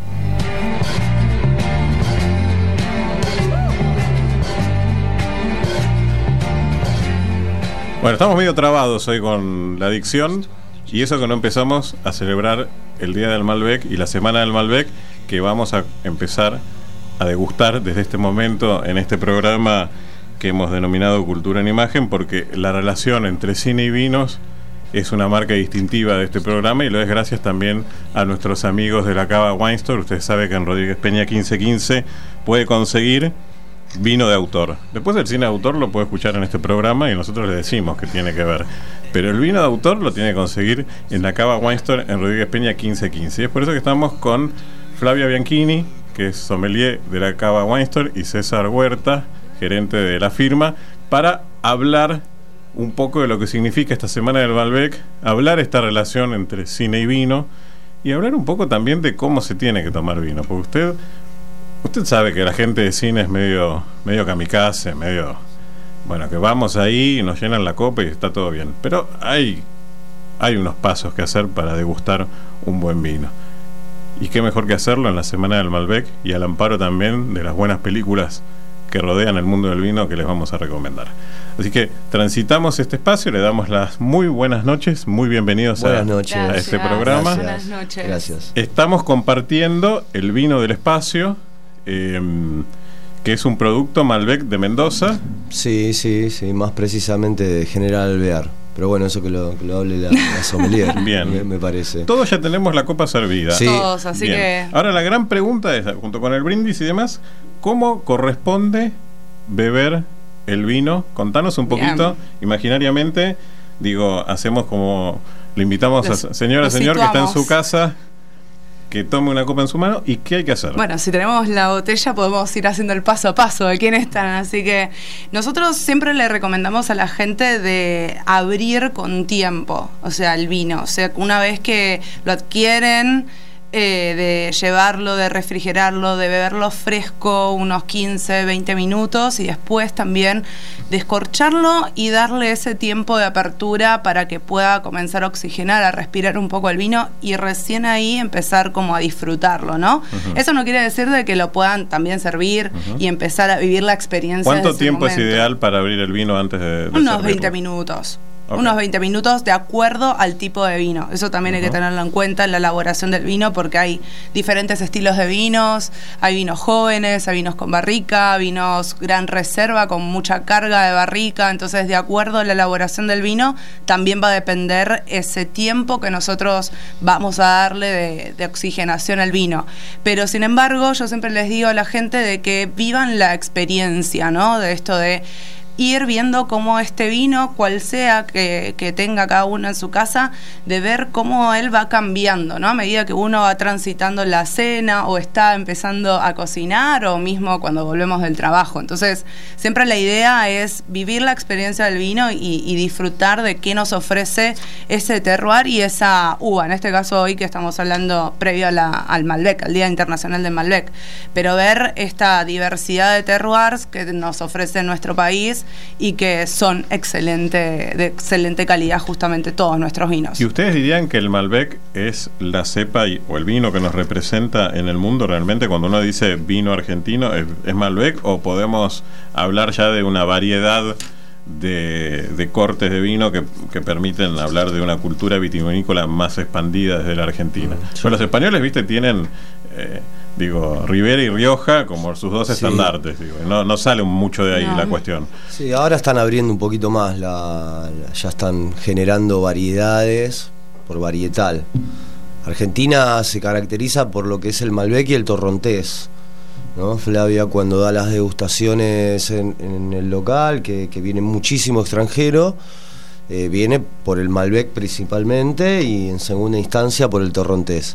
Speaker 2: Bueno, estamos medio trabados hoy con la adicción, y eso que no empezamos a celebrar el Día del Malbec y la Semana del Malbec, que vamos a empezar a degustar desde este momento en este programa que hemos denominado Cultura en Imagen, porque la relación entre cine y vinos es una marca distintiva de este programa, y lo es gracias también a nuestros amigos de la Cava Wine Store. Usted sabe que en Rodríguez Peña quince quince puede conseguir vino de autor. Después el cine de autor lo puede escuchar en este programa y nosotros le decimos que tiene que ver, pero el vino de autor lo tiene que conseguir en la Cava Wine Store en Rodríguez Peña quince quince. Y es por eso que estamos con Flavia Bianchini, que es sommelier de la Cava Wine Store, y César Huerta, gerente de la firma, para hablar un poco de lo que significa esta Semana del Malbec, hablar esta relación entre cine y vino, y hablar un poco también de cómo se tiene que tomar vino, porque usted usted sabe que la gente de cine es medio medio kamikaze, medio, bueno, que vamos ahí y nos llenan la copa y está todo bien, pero hay hay unos pasos que hacer para degustar un buen vino. Y qué mejor que hacerlo en la Semana del Malbec, y al amparo también de las buenas películas que rodean el mundo del vino que les vamos a recomendar. Así que transitamos este espacio, le damos las muy buenas noches, muy bienvenidos
Speaker 5: buenas
Speaker 2: a,
Speaker 5: noches.
Speaker 2: a este programa.
Speaker 5: Gracias. Buenas noches. Gracias.
Speaker 2: Estamos compartiendo el vino del espacio, eh, que es un producto Malbec de Mendoza.
Speaker 5: Sí, sí, sí, más precisamente de General Alvear. Pero bueno, eso que lo, que lo hable la, la sommelier.
Speaker 2: Bien.
Speaker 5: Me, me parece.
Speaker 2: Todos ya tenemos la copa servida.
Speaker 5: Sí.
Speaker 6: Todos, así
Speaker 2: Bien.
Speaker 6: que...
Speaker 2: Ahora la gran pregunta es, junto con el brindis y demás, ¿cómo corresponde beber el vino? Contanos un poquito, bien, imaginariamente. Digo, hacemos como... Le invitamos los, a señora, señor, situamos, que está en su casa, que tome una copa en su mano. ¿Y qué hay que hacer?
Speaker 6: Bueno, si tenemos la botella podemos ir haciendo el paso a paso de quién están. Así que nosotros siempre le recomendamos a la gente de abrir con tiempo, o sea, el vino. O sea, una vez que lo adquieren, eh, de llevarlo, de refrigerarlo, de beberlo fresco unos quince, veinte minutos, y después también descorcharlo y darle ese tiempo de apertura para que pueda comenzar a oxigenar, a respirar un poco el vino, y recién ahí empezar como a disfrutarlo, ¿no? Uh-huh. Eso no quiere decir de que lo puedan también servir, uh-huh, y empezar a vivir la experiencia.
Speaker 2: ¿Cuánto
Speaker 6: de ese
Speaker 2: tiempo
Speaker 6: momento.
Speaker 2: Es ideal para abrir el vino antes de, de
Speaker 6: unos
Speaker 2: servirlo?
Speaker 6: veinte minutos.
Speaker 2: Okay.
Speaker 6: Unos veinte minutos de acuerdo al tipo de vino. Eso también uh-huh. hay que tenerlo en cuenta en la elaboración del vino, porque hay diferentes estilos de vinos. Hay vinos jóvenes, hay vinos con barrica, vinos gran reserva con mucha carga de barrica. Entonces, de acuerdo a la elaboración del vino, también va a depender ese tiempo que nosotros vamos a darle de, de oxigenación al vino. Pero, sin embargo, yo siempre les digo a la gente de que vivan la experiencia, ¿no? De esto de ir viendo cómo este vino, cual sea que, que tenga cada uno en su casa, de ver cómo él va cambiando, ¿no? A medida que uno va transitando la cena o está empezando a cocinar o mismo cuando volvemos del trabajo. Entonces, siempre la idea es vivir la experiencia del vino y, y disfrutar de qué nos ofrece ese terroir y esa uva. En este caso, hoy que estamos hablando previo a la, al Malbec, al Día Internacional del Malbec. Pero ver esta diversidad de terroirs que nos ofrece nuestro país y que son excelente, de excelente calidad justamente todos nuestros vinos.
Speaker 2: ¿Y ustedes dirían que el Malbec es la cepa y, o el vino que nos representa en el mundo realmente? Cuando uno dice vino argentino, ¿es, es Malbec o podemos hablar ya de una variedad de, de cortes de vino que, que permiten hablar de una cultura vitivinícola más expandida desde la Argentina? Mm, sí. Bueno, los españoles, viste, tienen... Eh, digo, Ribera y Rioja como sus dos sí. estandartes, digo, no, no sale mucho de ahí no. la cuestión.
Speaker 5: Sí, ahora están abriendo un poquito más, la, la, ya están generando variedades por varietal. Argentina se caracteriza por lo que es el Malbec y el torrontés, ¿no? Flavia, cuando da las degustaciones en, en el local, que, que viene muchísimo extranjero, Eh, viene por el Malbec principalmente y en segunda instancia por el torrontés.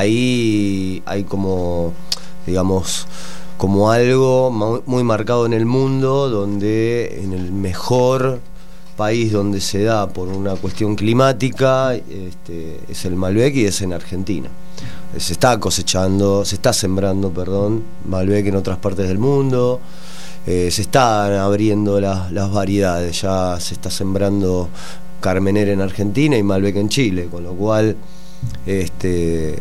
Speaker 5: Ahí hay como, digamos, como algo muy marcado en el mundo, donde en el mejor país donde se da por una cuestión climática este, es el Malbec y es en Argentina. Se está cosechando, se está sembrando, perdón, Malbec en otras partes del mundo. Eh, se están abriendo la, las variedades, ya se está sembrando Carmenere en Argentina y Malbec en Chile, con lo cual este,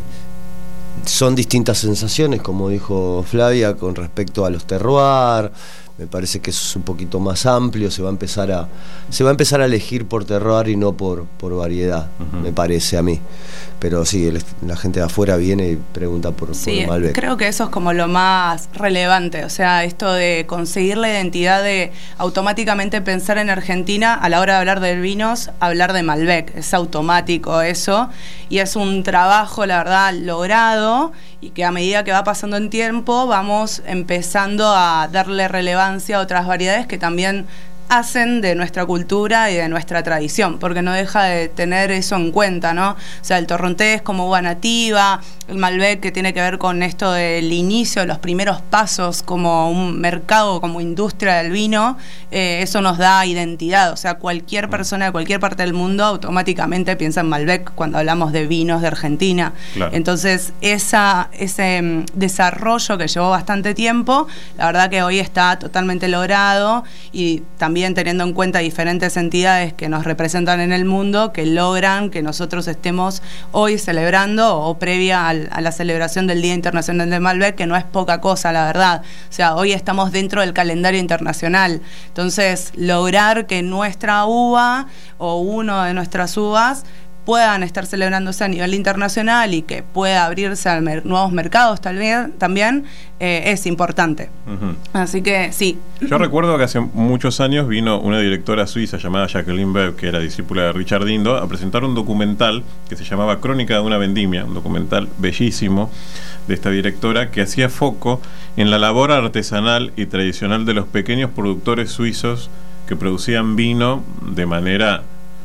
Speaker 5: son distintas sensaciones, como dijo Flavia, con respecto a los terroirs. Me parece que eso es un poquito más amplio, se va a empezar a se va a empezar a elegir por terroir y no por, por variedad, uh-huh. me parece a mí. Pero sí, el, la gente de afuera viene y pregunta por,
Speaker 6: sí,
Speaker 5: por el Malbec.
Speaker 6: Creo que eso es como lo más relevante, o sea, esto de conseguir la identidad de automáticamente pensar en Argentina a la hora de hablar de vinos, hablar de Malbec, es automático eso, y es un trabajo, la verdad, logrado, y que a medida que va pasando en tiempo vamos empezando a darle relevancia a otras variedades que también hacen de nuestra cultura y de nuestra tradición, porque no deja de tener eso en cuenta, ¿no? O sea, el torrontés como uva nativa, el Malbec que tiene que ver con esto del inicio, los primeros pasos como un mercado, como industria del vino, eh, eso nos da identidad, o sea, cualquier persona de cualquier parte del mundo automáticamente piensa en Malbec cuando hablamos de vinos de Argentina. Claro. Entonces, esa, ese um, desarrollo que llevó bastante tiempo, la verdad que hoy está totalmente logrado, y también teniendo en cuenta diferentes entidades que nos representan en el mundo, que logran que nosotros estemos hoy celebrando o previa al, a la celebración del Día Internacional del Malbec, que no es poca cosa, la verdad. O sea, hoy estamos dentro del calendario internacional. Entonces, lograr que nuestra uva o uno de nuestras uvas puedan estar celebrándose a nivel internacional y que pueda abrirse a mer- nuevos mercados tal vez, también eh, es importante. Uh-huh. Así que sí.
Speaker 2: Yo recuerdo que hace muchos años vino una directora suiza llamada Jacqueline Bev, que era discípula de Richard Dindo, a presentar un documental que se llamaba Crónica de una vendimia, un documental bellísimo de esta directora que hacía foco en la labor artesanal y tradicional de los pequeños productores suizos que producían vino de manera...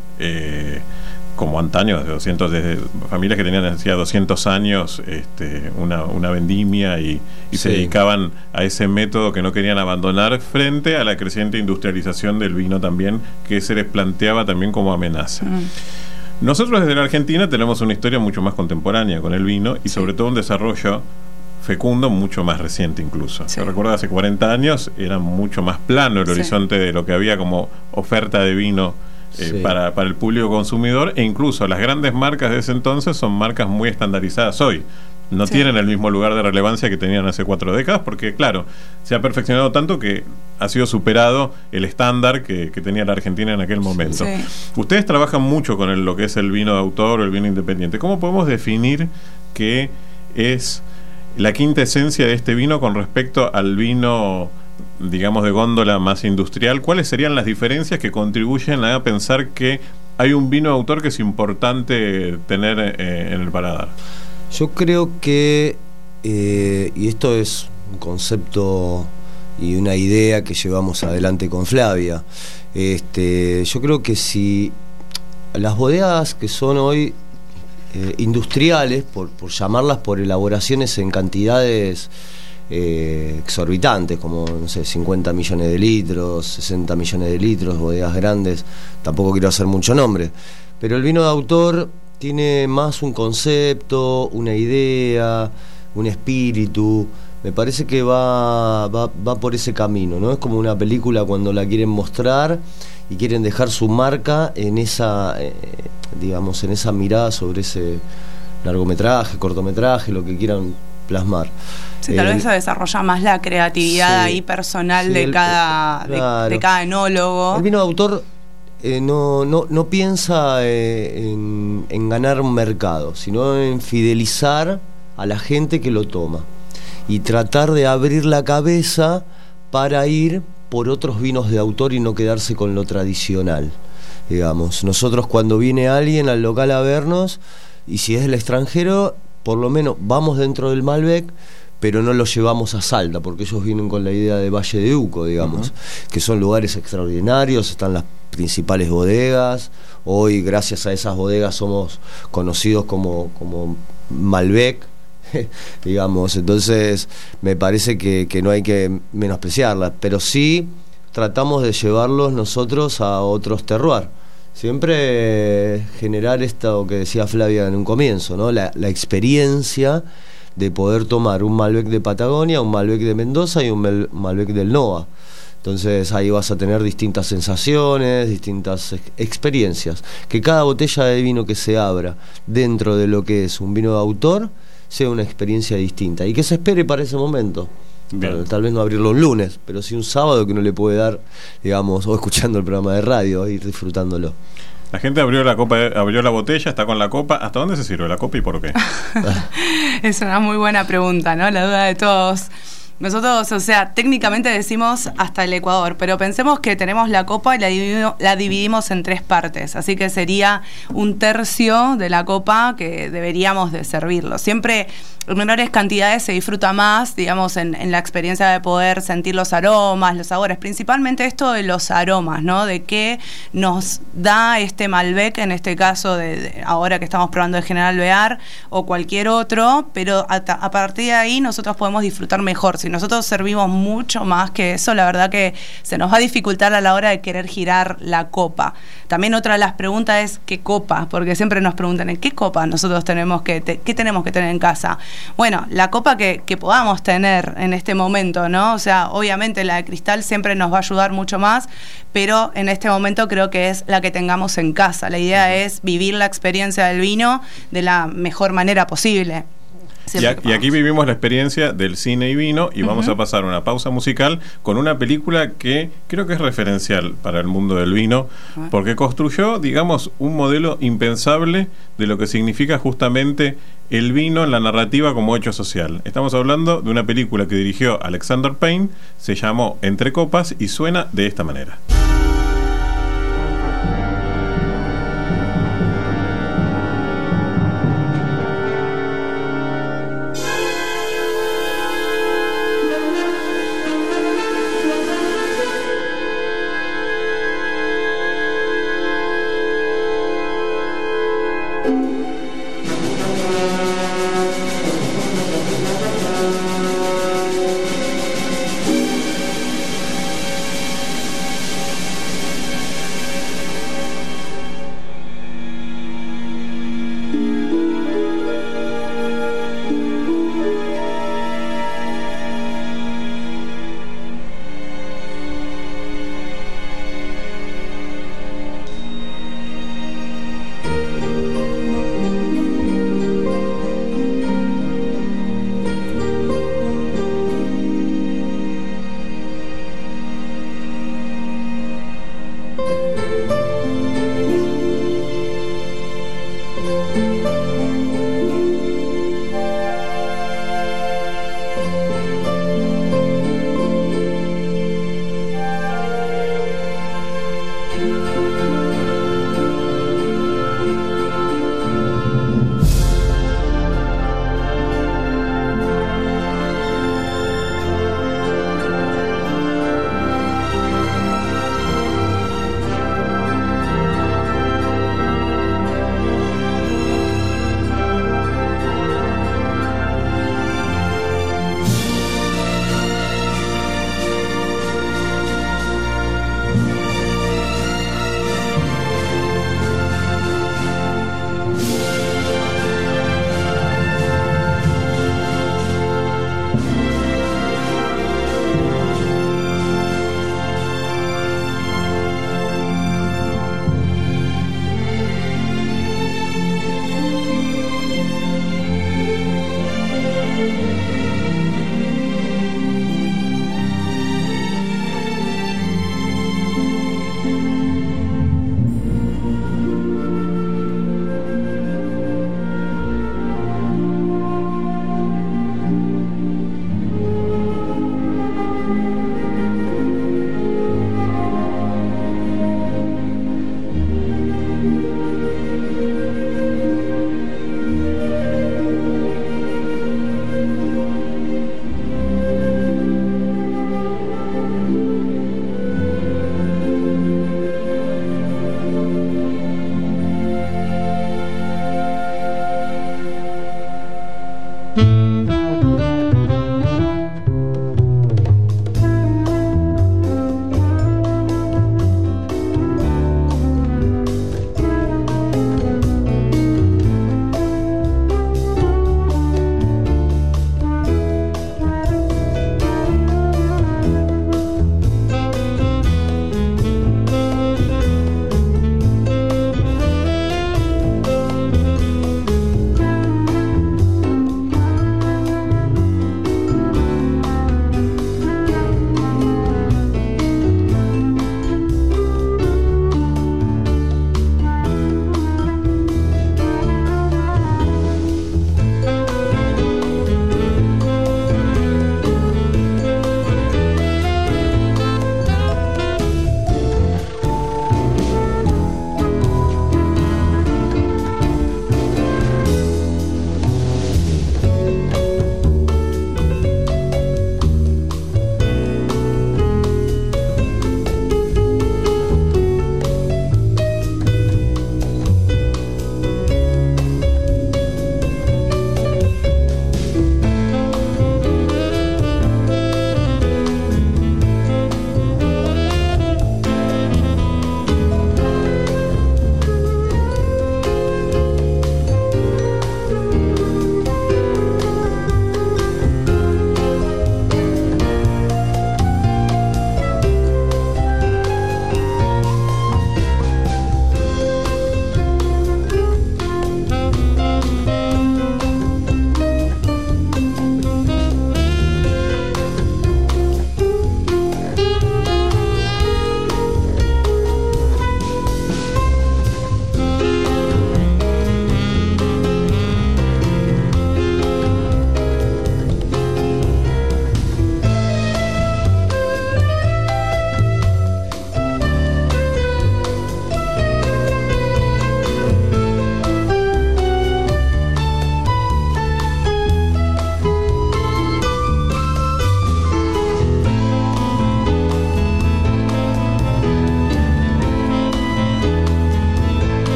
Speaker 2: Eh, como antaño, de doscientos, desde familias que tenían hacía doscientos años este, una, una vendimia y, y sí. se dedicaban a ese método que no querían abandonar frente a la creciente industrialización del vino también, que se les planteaba también como amenaza. Mm. Nosotros desde la Argentina tenemos una historia mucho más contemporánea con el vino y sobre todo un desarrollo fecundo mucho más reciente incluso. Sí. Yo recuerdo hace cuarenta años era mucho más plano el sí. horizonte de lo que había como oferta de vino Eh, sí. para, para el público consumidor, e incluso las grandes marcas de ese entonces son marcas muy estandarizadas hoy. no
Speaker 6: Sí.
Speaker 2: tienen el mismo lugar de relevancia que tenían hace cuatro décadas, porque claro, se ha perfeccionado tanto que ha sido superado el estándar que, que tenía la Argentina en aquel momento.
Speaker 6: Sí.
Speaker 2: Ustedes trabajan mucho con el- lo que es el vino de autor o el vino independiente. ¿Cómo podemos definir qué es la quinta esencia de este vino con respecto al vino, digamos, de góndola más industrial? ¿Cuáles serían las diferencias que contribuyen a pensar que hay un vino de autor que es importante tener eh, en el paladar?
Speaker 5: Yo creo que, eh, y esto es un concepto y una idea que llevamos adelante con Flavia, este, yo creo que si las bodegas que son hoy eh, industriales, por, por llamarlas por elaboraciones en cantidades eh, exorbitantes, como no sé, cincuenta millones de litros, sesenta millones de litros, bodegas grandes, tampoco quiero hacer mucho nombre, pero el vino de autor tiene más un concepto, una idea, un espíritu. Me parece que va, va, va por ese camino, ¿no? Es como una película cuando la quieren mostrar y quieren dejar su marca en esa, eh, digamos, en esa mirada sobre ese largometraje, cortometraje, lo que quieran plasmar.
Speaker 6: Sí, tal
Speaker 5: El-
Speaker 6: vez se desarrolla más la creatividad
Speaker 5: Sí.
Speaker 6: ahí personal
Speaker 5: Sí,
Speaker 6: de,
Speaker 5: el-
Speaker 6: cada, de-
Speaker 5: claro.
Speaker 6: de, cada enólogo.
Speaker 5: El vino de autor eh, no, no, no piensa eh, en, en ganar un mercado, sino en fidelizar a la gente que lo toma y tratar de abrir la cabeza para ir por otros vinos de autor y no quedarse con lo tradicional. Digamos, nosotros cuando viene alguien al local a vernos, y si es del extranjero, por lo menos vamos dentro del Malbec, pero no lo llevamos a Salta, porque ellos vienen con la idea de Valle de Uco, digamos, uh-huh. que son lugares extraordinarios, están las principales bodegas. Hoy, gracias a esas bodegas, somos conocidos como, como Malbec, digamos. Entonces, me parece que, que no hay que menospreciarlas, pero sí tratamos de llevarlos nosotros a otros terroirs. Siempre generar esto que decía Flavia en un comienzo, ¿no? La, la experiencia de poder tomar un Malbec de Patagonia, un Malbec de Mendoza y un Mel- Malbec del Noa. Entonces ahí vas a tener distintas sensaciones, distintas ex- experiencias. Que cada botella de vino que se abra dentro de lo que es un vino de autor sea una experiencia distinta y que se espere para ese momento. Tal, tal vez no abrirlo un lunes, pero sí un sábado que uno le puede dar, digamos, o escuchando el programa de radio, ir disfrutándolo.
Speaker 2: La gente abrió la copa, abrió la botella, está con la copa. ¿Hasta dónde se sirve la copa y por qué?
Speaker 6: Es una muy buena pregunta, ¿no? La duda de todos. Nosotros, o sea, técnicamente decimos hasta el Ecuador, pero pensemos que tenemos la copa y la dividimos, la dividimos en tres partes, así que sería un tercio de la copa que deberíamos de servirlo. Siempre en menores cantidades se disfruta más, digamos, en, en la experiencia de poder sentir los aromas, los sabores, principalmente esto de los aromas, ¿no? De qué nos da este Malbec, en este caso, de, de ahora que estamos probando el General Bear o cualquier otro, pero a, a partir de ahí nosotros podemos disfrutar mejor. Si nosotros servimos mucho más que eso, la verdad que se nos va a dificultar a la hora de querer girar la copa. También otra de las preguntas es ¿qué copa? Porque siempre nos preguntan ¿en qué copa nosotros tenemos que, te, qué tenemos que tener en casa? Bueno, la copa que, que podamos tener en este momento, ¿no? O sea, obviamente la de cristal siempre nos va a ayudar mucho más, pero en este momento creo que es la que tengamos en casa. La idea es vivir la experiencia del vino de la mejor manera posible.
Speaker 2: Y, a, y aquí vivimos la experiencia del cine y vino y uh-huh. vamos a pasar una pausa musical con una película que creo que es referencial para el mundo del vino, uh-huh. porque construyó, digamos, un modelo impensable de lo que significa justamente el vino en la narrativa como hecho social. Estamos hablando de una película que dirigió Alexander Payne, se llamó Entre Copas y suena de esta manera.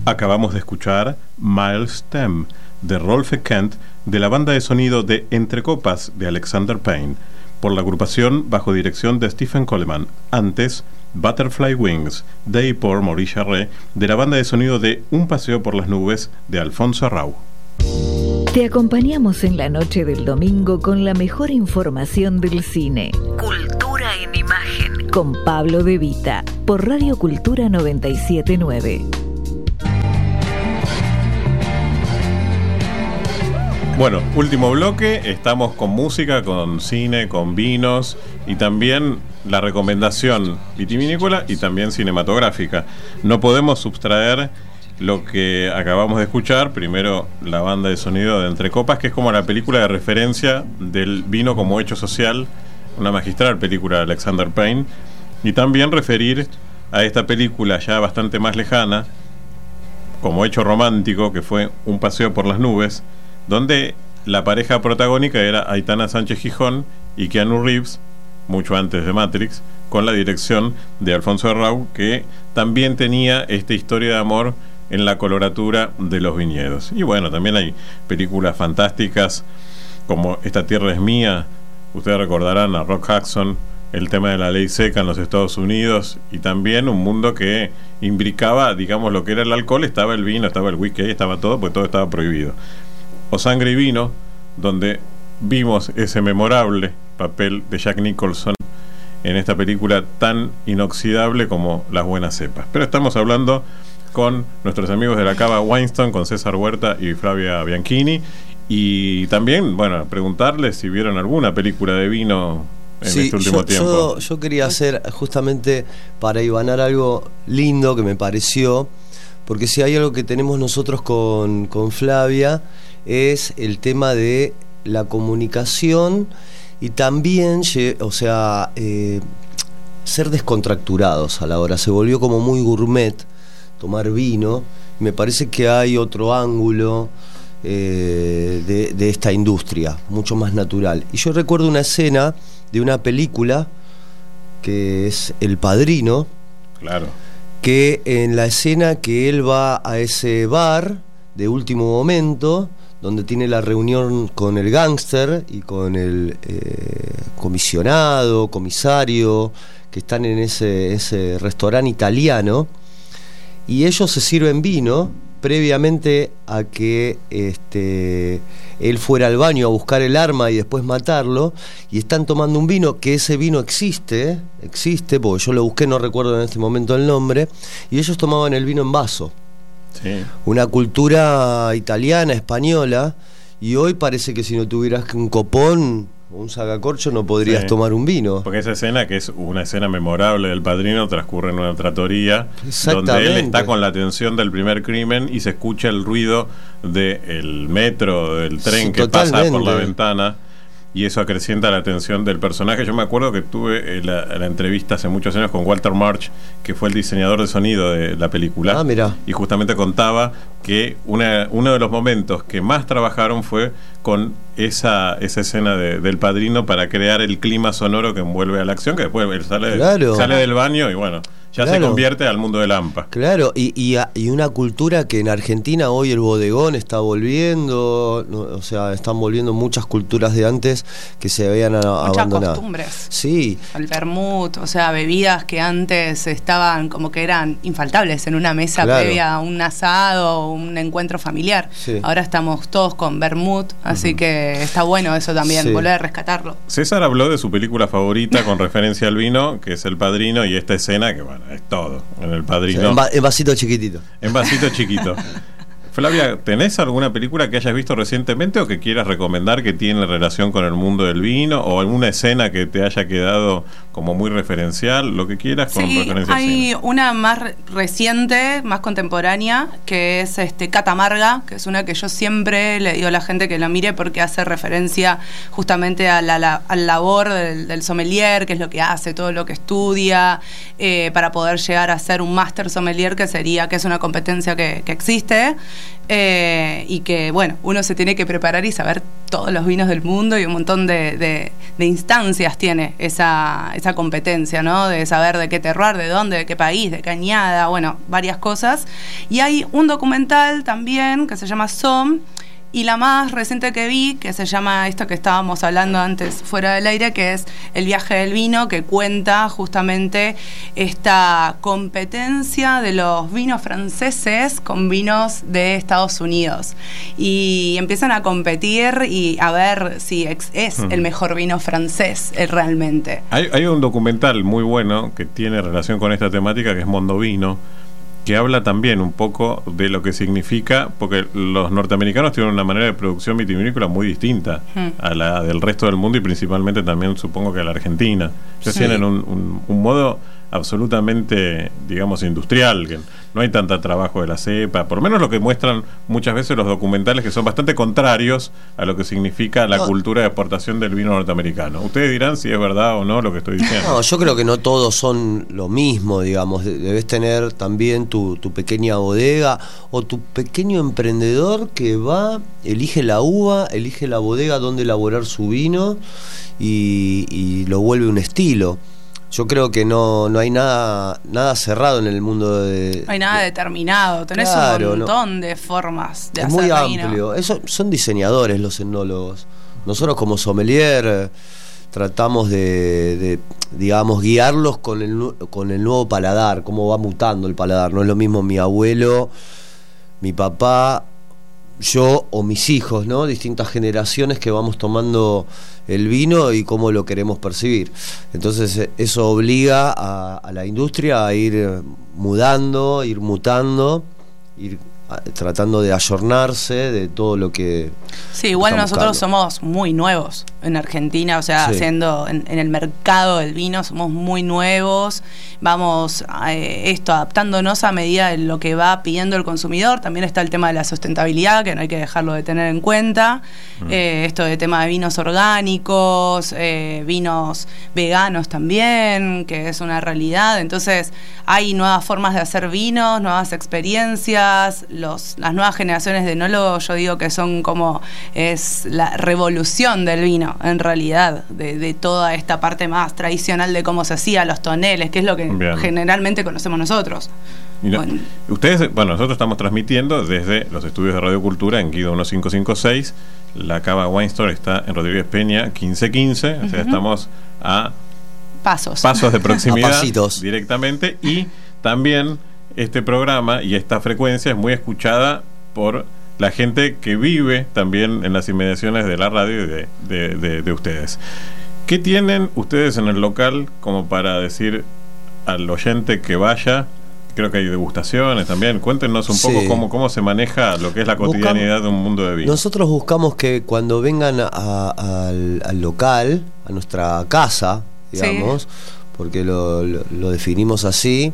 Speaker 2: Acabamos de escuchar Miles Tem, de Rolf Kent, de la banda de sonido de Entre Copas, de Alexander Payne, por la agrupación bajo dirección de Stephen Coleman. Antes, Butterfly Wings, de y por Maurice Jarre, de la banda de sonido de Un paseo por las nubes, de Alfonso Arrau.
Speaker 1: Te acompañamos en la noche del domingo con la mejor información del cine. Cultura en imagen. Con Pablo De Vita, por Radio Cultura noventa y siete punto nueve.
Speaker 2: Bueno, último bloque, estamos con música, con cine, con vinos y también la recomendación vitivinícola y también cinematográfica. No podemos subtraer lo que acabamos de escuchar, primero la banda de sonido de Entre Copas, que es como la película de referencia del vino como hecho social, una magistral película de Alexander Payne, y también referir a esta película ya bastante más lejana, como hecho romántico, que fue Un paseo por las nubes, donde la pareja protagónica era Aitana Sánchez Gijón y Keanu Reeves, mucho antes de Matrix, con la dirección de Alfonso Arrau, que también tenía esta historia de amor en la coloratura de los viñedos. Y bueno, también hay películas fantásticas como Esta tierra es mía, ustedes recordarán a Rock Hudson, el tema de la ley seca en los Estados Unidos, y también un mundo que imbricaba, digamos, lo que era el alcohol, estaba el vino, estaba el whisky, estaba todo, pues todo estaba prohibido. O Sangre y vino, donde vimos ese memorable papel de Jack Nicholson en esta película tan inoxidable como Las buenas cepas. Pero estamos hablando con nuestros amigos de la Cava Winston, con César Huerta y Flavia Bianchini, y también, bueno, preguntarles si vieron alguna película de vino en
Speaker 5: sí,
Speaker 2: este último
Speaker 5: yo,
Speaker 2: tiempo.
Speaker 5: Yo, yo quería hacer justamente para ibanar algo lindo que me pareció, porque si hay algo que tenemos nosotros con, con Flavia es el tema de la comunicación y también, o sea, eh, ser descontracturados a la hora. Se volvió como muy gourmet tomar vino. Me parece que hay otro ángulo eh, de, de esta industria, mucho más natural. Y yo recuerdo una escena de una película que es El Padrino.
Speaker 2: Claro.
Speaker 5: Que en la escena que él va a ese bar de último momento, donde tiene la reunión con el gángster y con el eh, comisionado, comisario, que están en ese, ese restaurante italiano, y ellos se sirven vino previamente a que este, él fuera al baño a buscar el arma y después matarlo, y están tomando un vino, que ese vino existe, existe, porque yo lo busqué, no recuerdo en este momento el nombre, y ellos tomaban el vino en vaso. Sí. Una cultura italiana, española, y hoy parece que si no tuvieras un copón o un sacacorcho no podrías sí. tomar un vino.
Speaker 2: Porque esa escena, que es una escena memorable del Padrino, transcurre en una trattoria donde él está con la atención del primer crimen y se escucha el ruido del metro, del tren sí, que totalmente. Pasa por la ventana, y eso acrecienta la atención del personaje. Yo me acuerdo que tuve la, la entrevista hace muchos años con Walter March, que fue el diseñador de sonido de la película.
Speaker 5: Ah, mira.
Speaker 2: Y justamente contaba que una, uno de los momentos que más trabajaron fue con esa, esa escena de, del Padrino, para crear el clima sonoro que envuelve a la acción, que después él sale,
Speaker 5: claro.
Speaker 2: sale del baño y bueno, ya claro. se convierte al mundo de Lampa.
Speaker 5: Claro, y, y, y una cultura que en Argentina hoy el bodegón está volviendo, no, o sea, están volviendo muchas culturas de antes que se habían
Speaker 6: muchas
Speaker 5: abandonado.
Speaker 6: Muchas costumbres.
Speaker 5: Sí.
Speaker 6: El vermut, o sea, bebidas que antes estaban como que eran infaltables en una mesa claro. previa a un asado o un encuentro familiar. Sí. Ahora estamos todos con vermut, así uh-huh. que está bueno eso también, sí. volver a rescatarlo.
Speaker 2: César habló de su película favorita con referencia al vino, que es El Padrino, y esta escena que, bueno, es todo en El Padrino.
Speaker 5: Sí, en, va- en vasito chiquitito.
Speaker 2: En vasito chiquito. Flavia, ¿tenés alguna película que hayas visto recientemente o que quieras recomendar que tiene relación con el mundo del vino, o alguna escena que te haya quedado como muy referencial, lo que quieras con
Speaker 6: sí,
Speaker 2: referencia al cine?
Speaker 6: Hay una más reciente, más contemporánea, que es este Catamarga, que es una que yo siempre le digo a la gente que la mire porque hace referencia justamente a la, la al labor del, del sommelier, que es lo que hace, todo lo que estudia, eh, para poder llegar a ser un máster sommelier, que sería, que es una competencia que, que existe. Eh, y que, bueno, uno se tiene que preparar y saber todos los vinos del mundo, y un montón de, de, de instancias tiene esa, esa competencia, ¿no? De saber de qué terroir, de dónde, de qué país, de qué añada, bueno, varias cosas. Y hay un documental también que se llama Somm, y la más reciente que vi, que se llama esto que estábamos hablando antes fuera del aire, que es El viaje del vino, que cuenta justamente esta competencia de los vinos franceses con vinos de Estados Unidos. Y empiezan a competir y a ver si es uh-huh. el mejor vino francés eh, realmente.
Speaker 2: Hay, hay un documental muy bueno que tiene relación con esta temática, que es Mondovino, que habla también un poco de lo que significa, porque los norteamericanos tienen una manera de producción vitivinícola muy distinta hmm. a la del resto del mundo, y principalmente también supongo que a la Argentina. Ellos sí. tienen un, un, un modo absolutamente, digamos, industrial, que no hay tanta trabajo de la cepa, por lo menos lo que muestran muchas veces los documentales, que son bastante contrarios a lo que significa la no. cultura de exportación del vino norteamericano. Ustedes dirán si es verdad o no lo que estoy diciendo.
Speaker 5: No, yo creo que no todos son lo mismo, digamos. Debes tener también tu, tu pequeña bodega o tu pequeño emprendedor que va, elige la uva, elige la bodega donde elaborar su vino y, y lo vuelve un estilo. Yo creo que no, no hay nada nada cerrado en el mundo de...
Speaker 6: No hay nada
Speaker 5: de,
Speaker 6: determinado, tenés claro, un montón no. de formas de
Speaker 5: es
Speaker 6: hacer
Speaker 5: muy
Speaker 6: vino.
Speaker 5: amplio. Eso, son diseñadores los etnólogos. Nosotros como sommelier tratamos de, de digamos, guiarlos con el, con el nuevo paladar, cómo va mutando el paladar. No es lo mismo mi abuelo, mi papá, yo o mis hijos, ¿no? Distintas generaciones que vamos tomando el vino y cómo lo queremos percibir. Entonces eso obliga a, a la industria a ir mudando, ir mutando, ir a, tratando de ayornarse de todo lo que...
Speaker 6: Sí, igual nosotros buscando. Somos muy nuevos en Argentina, o sea, sí. haciendo en, en el mercado del vino somos muy nuevos, vamos eh, esto adaptándonos a medida de lo que va pidiendo el consumidor. También está el tema de la sustentabilidad, que no hay que dejarlo de tener en cuenta, mm. eh, esto de tema de vinos orgánicos, eh, vinos veganos también, que es una realidad. Entonces hay nuevas formas de hacer vinos, nuevas experiencias, los, las nuevas generaciones de enólogos, yo digo que son como es la revolución del vino en realidad, de, de toda esta parte más tradicional de cómo se hacía, los toneles, que es lo que Bien. generalmente conocemos nosotros.
Speaker 2: No, bueno. Ustedes, bueno, nosotros estamos transmitiendo desde los estudios de Radio Cultura en Guido quince cincuenta y seis. La Cava Wine Store está en Rodríguez Peña quince quince, uh-huh. o sea, estamos a
Speaker 6: pasos,
Speaker 2: pasos de proximidad directamente. Y también este programa y esta frecuencia es muy escuchada por la gente que vive también en las inmediaciones de la radio y de, de, de, de ustedes. ¿Qué tienen ustedes en el local como para decir al oyente que vaya? Creo que hay degustaciones también. Cuéntenos un poco sí. cómo, cómo se maneja lo que es la cotidianidad Buscamos, de un mundo de vino.
Speaker 5: Nosotros buscamos que cuando vengan a, a, al, al local, a nuestra casa, digamos, sí. porque lo, lo, lo definimos así,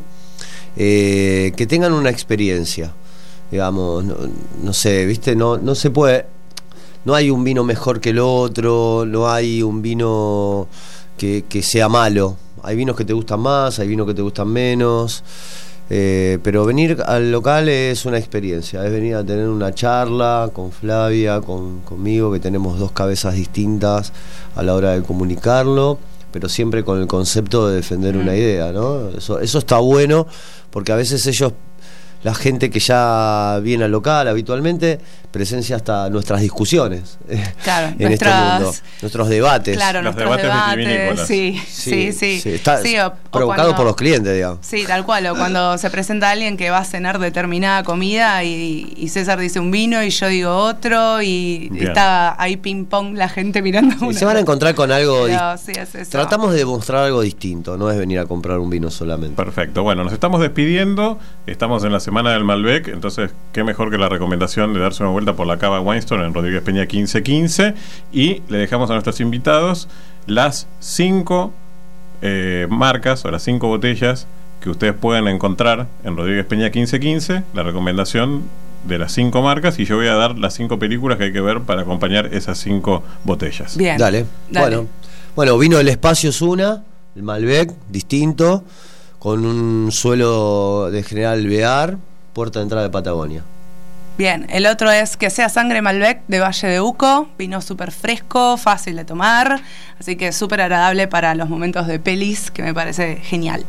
Speaker 5: eh, que tengan una experiencia. Digamos, no, no sé, viste, no, no se puede, no hay un vino mejor que el otro, no hay un vino que, que sea malo. Hay vinos que te gustan más, hay vinos que te gustan menos, eh, pero venir al local es una experiencia, es venir a tener una charla con Flavia, con, conmigo, que tenemos dos cabezas distintas a la hora de comunicarlo, pero siempre con el concepto de defender mm. una idea, ¿no? Eso, eso está bueno, porque a veces ellos, la gente que ya viene al local habitualmente, presencia hasta nuestras discusiones
Speaker 6: claro,
Speaker 5: en
Speaker 6: nuestras,
Speaker 5: este mundo, nuestros debates.
Speaker 6: Claro,
Speaker 2: los
Speaker 6: nuestros
Speaker 2: debates,
Speaker 6: debates sí, sí, sí, sí.
Speaker 5: sí está
Speaker 6: sí, o,
Speaker 5: provocado
Speaker 6: o cuando,
Speaker 5: por los clientes, digamos.
Speaker 6: Sí, tal cual, o cuando se presenta alguien que va a cenar determinada comida y, y César dice un vino y yo digo otro y Bien. está ahí ping pong la gente mirando
Speaker 5: sí,
Speaker 6: una
Speaker 5: se van a encontrar con algo
Speaker 6: Pero, sí, es eso.
Speaker 5: Tratamos de demostrar algo distinto, no es venir a comprar un vino solamente.
Speaker 2: Perfecto, bueno, nos estamos despidiendo, estamos en la semana del Malbec, entonces qué mejor que la recomendación de darse una vuelta por la Cava Wine Store en Rodríguez Peña quince quince, y le dejamos a nuestros invitados las cinco eh, marcas o las cinco botellas que ustedes pueden encontrar en Rodríguez Peña quince quince, la recomendación de las cinco marcas, y yo voy a dar las cinco películas que hay que ver para acompañar esas cinco botellas.
Speaker 6: Bien,
Speaker 5: dale,
Speaker 6: dale.
Speaker 5: Bueno, bueno, Vino del Espacio es una, el Malbec, distinto, con un suelo de General Alvear, puerta de entrada de Patagonia.
Speaker 6: Bien, el otro es Que sea sangre Malbec de Valle de Uco, vino súper fresco, fácil de tomar, así que súper agradable para los momentos de pelis, que me parece genial.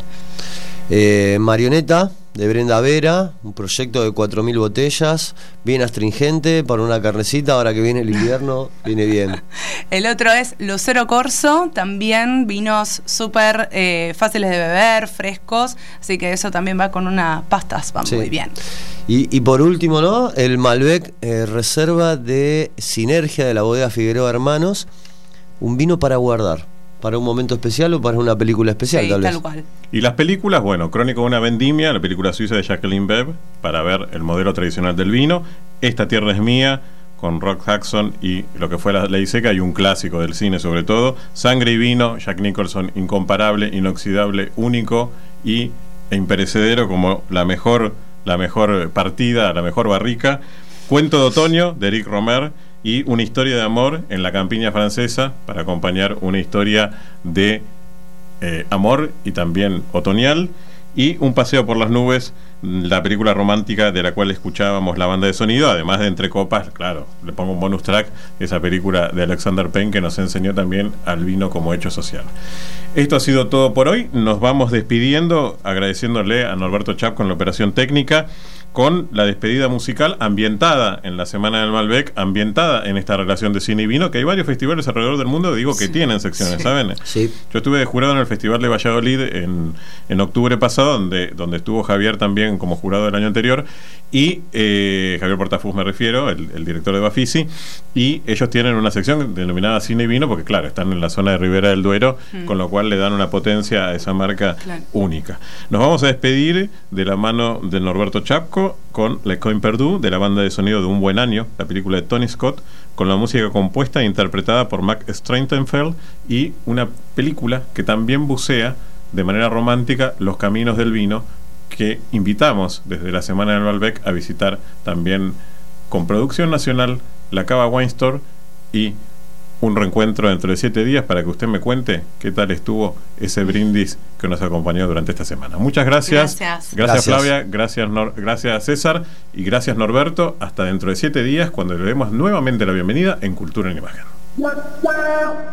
Speaker 5: Eh, Marioneta de Brenda Vera, un proyecto de cuatro mil botellas, bien astringente para una carnecita, ahora que viene el invierno, viene bien.
Speaker 6: El otro es Lucero Corso, también vinos súper eh, fáciles de beber, frescos, así que eso también va con unas pastas, va sí. muy bien.
Speaker 5: Y, y por último, ¿no? El Malbec eh, Reserva de Sinergia de la bodega Figueroa Hermanos, un vino para guardar. ¿Para un momento especial o para una película especial,
Speaker 6: sí,
Speaker 5: tal vez?
Speaker 6: Tal cual.
Speaker 2: Y las películas, bueno, Crónica de una vendimia, la película suiza de Jacqueline Bev, para ver el modelo tradicional del vino. Esta tierra es mía, con Rock Hudson y lo que fue La Ley Seca, y un clásico del cine sobre todo. Sangre y vino, Jack Nicholson, incomparable, inoxidable, único y e imperecedero, como la mejor, la mejor partida, la mejor barrica. Cuento de otoño, de Eric Romer, y Una historia de amor en la campiña francesa, para acompañar una historia de eh, amor y también otoñal. Y Un paseo por las nubes, la película romántica de la cual escuchábamos la banda de sonido, además de Entre copas, claro, le pongo un bonus track, esa película de Alexander Payne que nos enseñó también al vino como hecho social. Esto ha sido todo por hoy, nos vamos despidiendo, agradeciéndole a Norberto Chapco en la operación técnica, con la despedida musical ambientada en la Semana del Malbec, ambientada en esta relación de cine y vino, que hay varios festivales alrededor del mundo, digo, que sí, tienen secciones, sí, ¿saben?
Speaker 5: Sí.
Speaker 2: Yo estuve de jurado en el Festival de Valladolid en, en octubre pasado, donde, donde estuvo Javier también como jurado del año anterior, y eh, Javier Portafus me refiero, el, el director de Bafisi, y ellos tienen una sección denominada cine y vino, porque claro, están en la zona de Ribera del Duero, mm. con lo cual le dan una potencia a esa marca, claro, única. Nos vamos a despedir de la mano de Norberto Chapco con Le Coin Perdu, de la banda de sonido de Un buen año, la película de Tony Scott, con la música compuesta e interpretada por Mac Streitenfeld, y una película que también bucea de manera romántica los caminos del vino, que invitamos desde la Semana del Malbec a visitar también con producción nacional la Cava Wine Store, y un reencuentro dentro de siete días para que usted me cuente qué tal estuvo ese brindis que nos acompañó durante esta semana. Muchas gracias.
Speaker 6: Gracias,
Speaker 2: gracias Flavia, gracias, Nor- gracias César y gracias Norberto. Hasta dentro de siete días, cuando le demos nuevamente la bienvenida en Cultura en Imagen.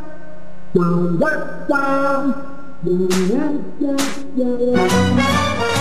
Speaker 7: Yeah.